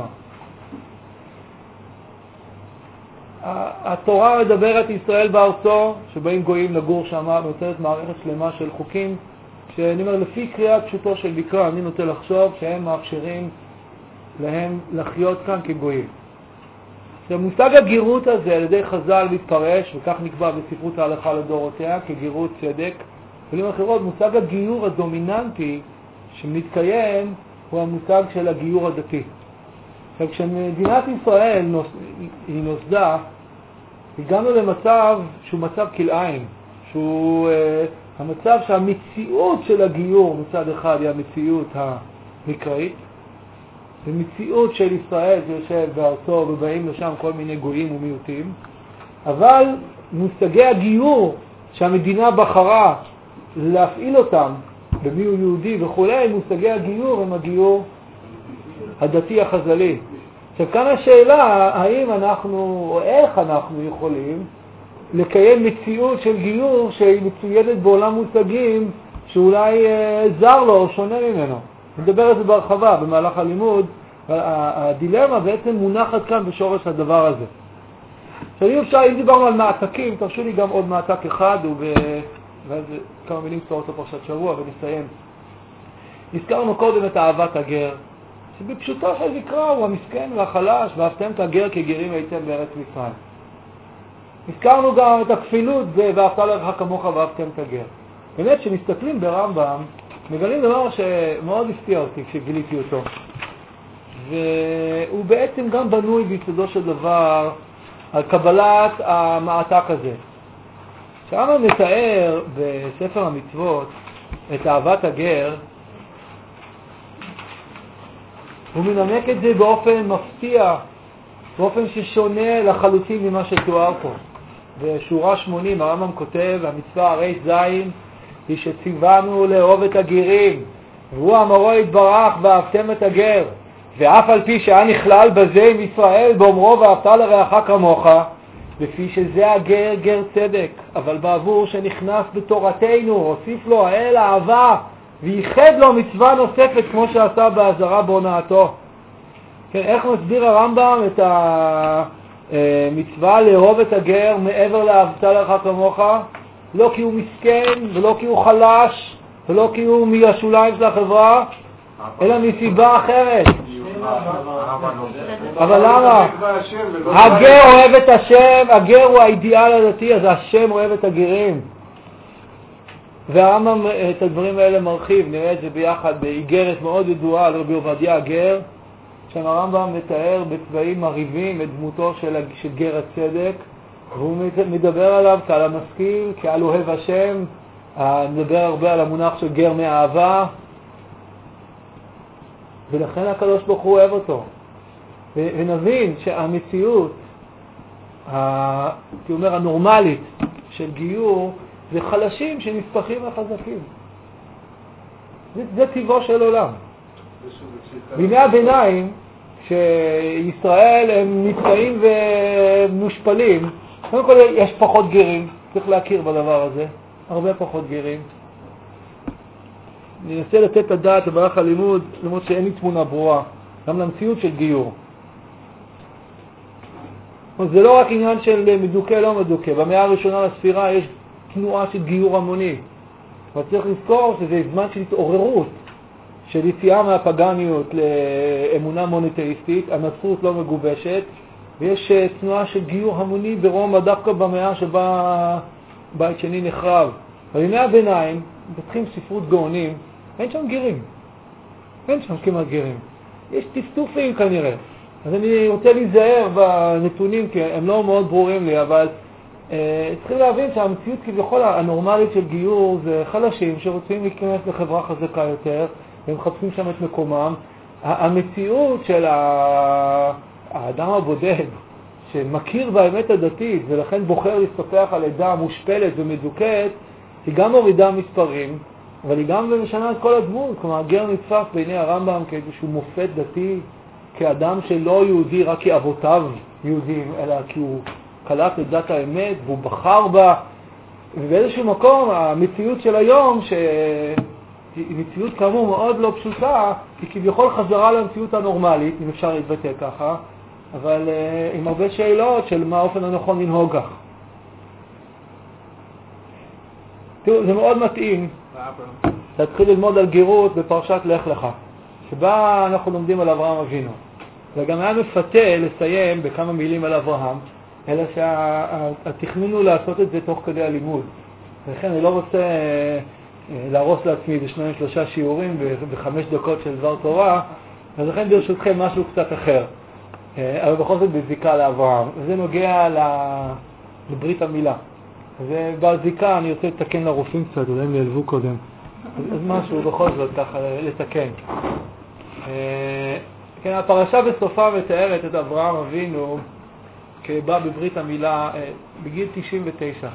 התורה מדברת ישראל בארצו, שבאים גויים לגור שם, ונותנת מערכת שלמה של חוקים, שאני אומר, לפי קריאה פשוטו של מקרא, אני נוטה לחשוב שהם מאפשרים להם לחיות כאן כגויים. המושג הגירות הזה על ידי חז"ל מתפרש, וכך נקבע בספרות ההלכה לדורותיה, כגירות צדק. במילים אחרות, מושג הגיור הדומיננטי שמתקיים הוא המושג של הגיור הדתי. עכשיו, כשמדינת ישראל נוס... היא נוסדה, הגענו למצב שהוא מצב כלאיים, שהוא uh, המצב שהמציאות של הגיור מצד אחד היא המציאות המקראית, ומציאות של ישראל שיושב בארצו ובאים לשם כל מיני גויים ומיעוטים, אבל מושגי הגיור שהמדינה בחרה להפעיל אותם במי הוא יהודי וכולי, מושגי הגיור הם הגיור הדתי החז"לי. עכשיו כאן השאלה, האם אנחנו או איך אנחנו יכולים לקיים מציאות של גיור שהיא מצוידת בעולם מושגים שאולי אה, זר לו או שונה ממנו. נדבר על זה בהרחבה במהלך הלימוד. הדילמה בעצם מונחת כאן בשורש הדבר הזה. עכשיו אם אפשר, אם דיברנו על מעתקים, תרשו לי גם עוד מעתק אחד וב... ואז כמה מילים קצרות לפרשת שבוע ונסיים. הזכרנו קודם את אהבת הגר, שבפשוטו של מקרא הוא המסכן והחלש, ואהבתם את הגר כגרים הייתם בארץ מצרים. הזכרנו גם את הכפילות, זה ואהבת לרעך כמוך ואהבתם את הגר. באמת שמסתכלים ברמב"ם, מגלים דבר שמאוד הפתיע אותי כשגיליתי אותו. והוא בעצם גם בנוי ביסודו של דבר על קבלת המעתק הזה. כשאנו מתאר בספר המצוות את אהבת הגר, הוא מנמק את זה באופן מפתיע, באופן ששונה לחלוטין ממה שתואר פה. בשורה שמונים הרמב"ם כותב, המצווה הרי זין היא שציוונו לאהוב את הגרים, והוא אמרו יתברך ואהבתם את הגר, ואף על פי שהיה נכלל בזה עם ישראל באומרו ואהבת לרעך כמוך, לפי שזה הגר גר צדק, אבל בעבור שנכנס בתורתנו הוסיף לו האל אהבה וייחד לו מצווה נוספת כמו שעשה בעזרה בהונאתו. כן, איך מסביר הרמב"ם את המצווה לאהוב את הגר מעבר לאהבת לרעך כמוך? לא כי הוא מסכן ולא כי הוא חלש ולא כי הוא מהשוליים של החברה, אלא מסיבה אחרת. אבל למה? הגר אוהב את השם, הגר הוא האידיאל הדתי, אז השם אוהב את הגרים. והרמב"ם את הדברים האלה מרחיב, נראה את זה ביחד באיגרת מאוד ידועה על רבי עובדיה הגר, שם הרמב"ם מתאר בצבעים מרהיבים את דמותו של, של גר הצדק, והוא מדבר עליו כעל המשכיל, כעל אוהב השם, מדבר הרבה על המונח של גר מאהבה, ולכן הקדוש ברוך הוא אוהב אותו. ונבין שהמציאות, הייתי אומר, הנורמלית של גיור, זה חלשים שנספחים לחזקים. זה, זה טבעו של עולם. בימי הביניים, כשישראל הם נתקעים ומושפלים, קודם כל יש פחות גרים, צריך להכיר בדבר הזה, הרבה פחות גרים. אני אנסה לתת את הדעת במהלך הלימוד, למרות שאין לי תמונה ברורה, גם למציאות של גיור. זה לא רק עניין של מדוכא לא מדוכא, במאה הראשונה לספירה יש תנועה של גיור המוני. אבל צריך לזכור שזה זמן של התעוררות, של יציאה מהפגניות לאמונה מונותאיסטית, הנצרות לא מגובשת, ויש תנועה של גיור המוני ברומא דווקא במאה שבה בית שני נחרב. אבל בימי הביניים, פותחים ספרות גאונים, אין שם גירים. אין שם כמעט גירים. יש טפטופים כנראה. אז אני רוצה להיזהר בנתונים, כי הם לא מאוד ברורים לי, אבל אה, צריכים להבין שהמציאות כביכול הנורמלית של גיור זה חלשים שרוצים להיכנס לחברה חזקה יותר, והם מחפשים שם את מקומם. המציאות של האדם הבודד, שמכיר באמת הדתית, ולכן בוחר להסתפח על עדה מושפלת ומדוכאת, היא גם מורידה מספרים, אבל היא גם משנה את כל הדמות. כלומר, גר נתפס בעיני הרמב"ם כאיזשהו מופת דתי, כאדם שלא יהודי רק כי אבותיו יהודים, אלא כי הוא קלט את דת האמת והוא בחר בה. ובאיזשהו מקום המציאות של היום, שהיא מציאות כאמור מאוד לא פשוטה, היא כביכול חזרה למציאות הנורמלית, אם אפשר להתבטא ככה, אבל uh, עם הרבה שאלות של מה האופן הנכון לנהוג כך. תראו, זה מאוד מתאים להתחיל ללמוד על גירות בפרשת לך לך, שבה אנחנו לומדים על אברהם אבינו. וגם היה מפתה לסיים בכמה מילים על אברהם, אלא שהתכנון הוא לעשות את זה תוך כדי הלימוד. ולכן אני לא רוצה להרוס לעצמי בשניים שלושה שיעורים בחמש דקות של דבר תורה, אז לכן ברשותכם משהו קצת אחר. אבל בכל זאת בזיקה לאברהם. וזה נוגע לברית המילה. ובזיקה אני רוצה לתקן לרופאים קצת, אולי הם ילבו קודם. אז משהו בכל זאת ככה לתקן. כן, הפרשה בסופה מתארת את אברהם אבינו כבא בברית המילה בגיל תשעים ותשע.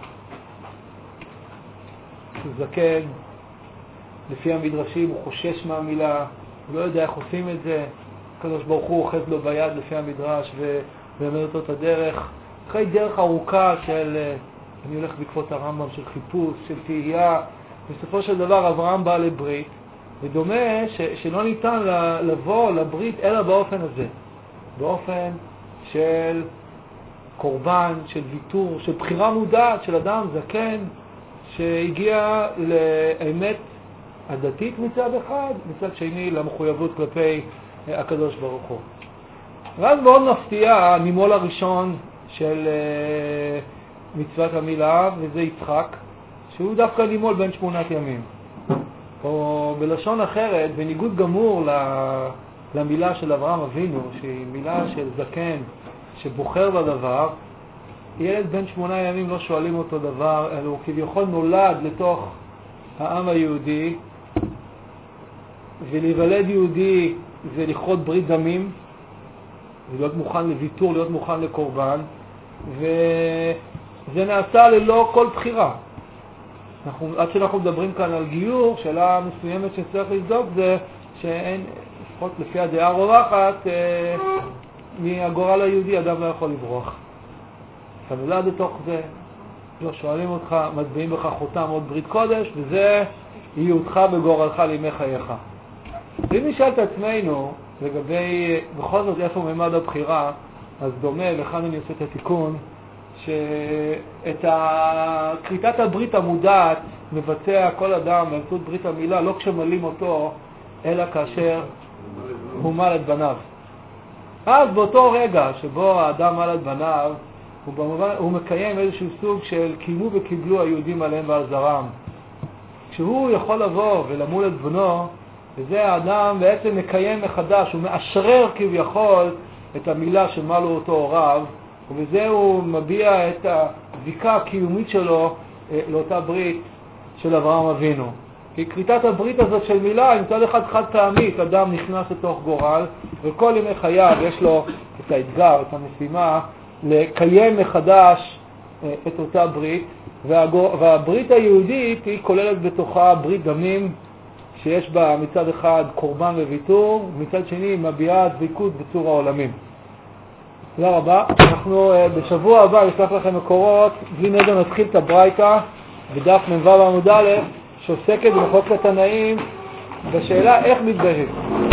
הוא זקן, לפי המדרשים הוא חושש מהמילה, הוא לא יודע איך עושים את זה. הקדוש ברוך הוא אוחז לו ביד לפי המדרש ומלמד אותו את הדרך. אחרי דרך ארוכה של, אני הולך בעקבות הרמב"ם, של חיפוש, של תהייה, בסופו של דבר אברהם בא לברית, ודומה ש, שלא ניתן לבוא לברית אלא באופן הזה, באופן של קורבן, של ויתור, של בחירה מודעת של אדם זקן שהגיע לאמת הדתית מצד אחד, מצד שני למחויבות כלפי הקדוש ברוך הוא. ואז מאוד מפתיע הנימול הראשון של מצוות המילה, וזה יצחק, שהוא דווקא נימול בין שמונת ימים. או בלשון אחרת, בניגוד גמור למילה של אברהם אבינו, שהיא מילה של זקן שבוחר בדבר, ילד בין שמונה ימים לא שואלים אותו דבר, אלא הוא כביכול נולד לתוך העם היהודי, ולהיוולד יהודי זה לכרות ברית דמים, ולהיות מוכן לוויתור, להיות מוכן לקורבן, וזה נעשה ללא כל בחירה. אנחנו, עד שאנחנו מדברים כאן על גיור, שאלה מסוימת שצריך לבדוק זה שאין, לפחות לפי הדעה הרווחת, אה, מהגורל היהודי אדם לא יכול לברוח. אתה נולד לתוך זה, לא שואלים אותך, מצביעים בך חותם עוד ברית קודש, וזה יהיותך בגורלך לימי חייך. אם נשאל את עצמנו לגבי בכל זאת איפה ממד הבחירה, אז דומה, וכאן אני עושה את התיקון, שאת קריטת הברית המודעת מבצע כל אדם באמצעות ברית המילה, לא כשמלים אותו, אלא כאשר הוא מל את בניו. אז באותו רגע שבו האדם מל את בניו, הוא, במובן, הוא מקיים איזשהו סוג של קיימו וקיבלו היהודים עליהם ועל זרם. כשהוא יכול לבוא ולמול את בנו, וזה האדם בעצם מקיים מחדש, הוא מאשרר כביכול את המילה שמלו אותו הוריו, ובזה הוא מביע את הזיקה הקיומית שלו אה, לאותה ברית של אברהם אבינו. כי קריטת הברית הזאת של מילה, עם צד אחד חד פעמית, אדם נכנס לתוך גורל, וכל ימי חייו יש לו את האתגר, את המשימה, לקיים מחדש אה, את אותה ברית, והגור... והברית היהודית היא כוללת בתוכה ברית דמים, שיש בה מצד אחד קורבן וויתור, מצד שני מביעה דבקות בצור העולמים. תודה רבה. אנחנו בשבוע הבא נשלח לכם מקורות, בלי נדר נתחיל את הברייתא בדף מ"ו עמוד א' שעוסקת בחוק התנאים בשאלה איך מתביישים.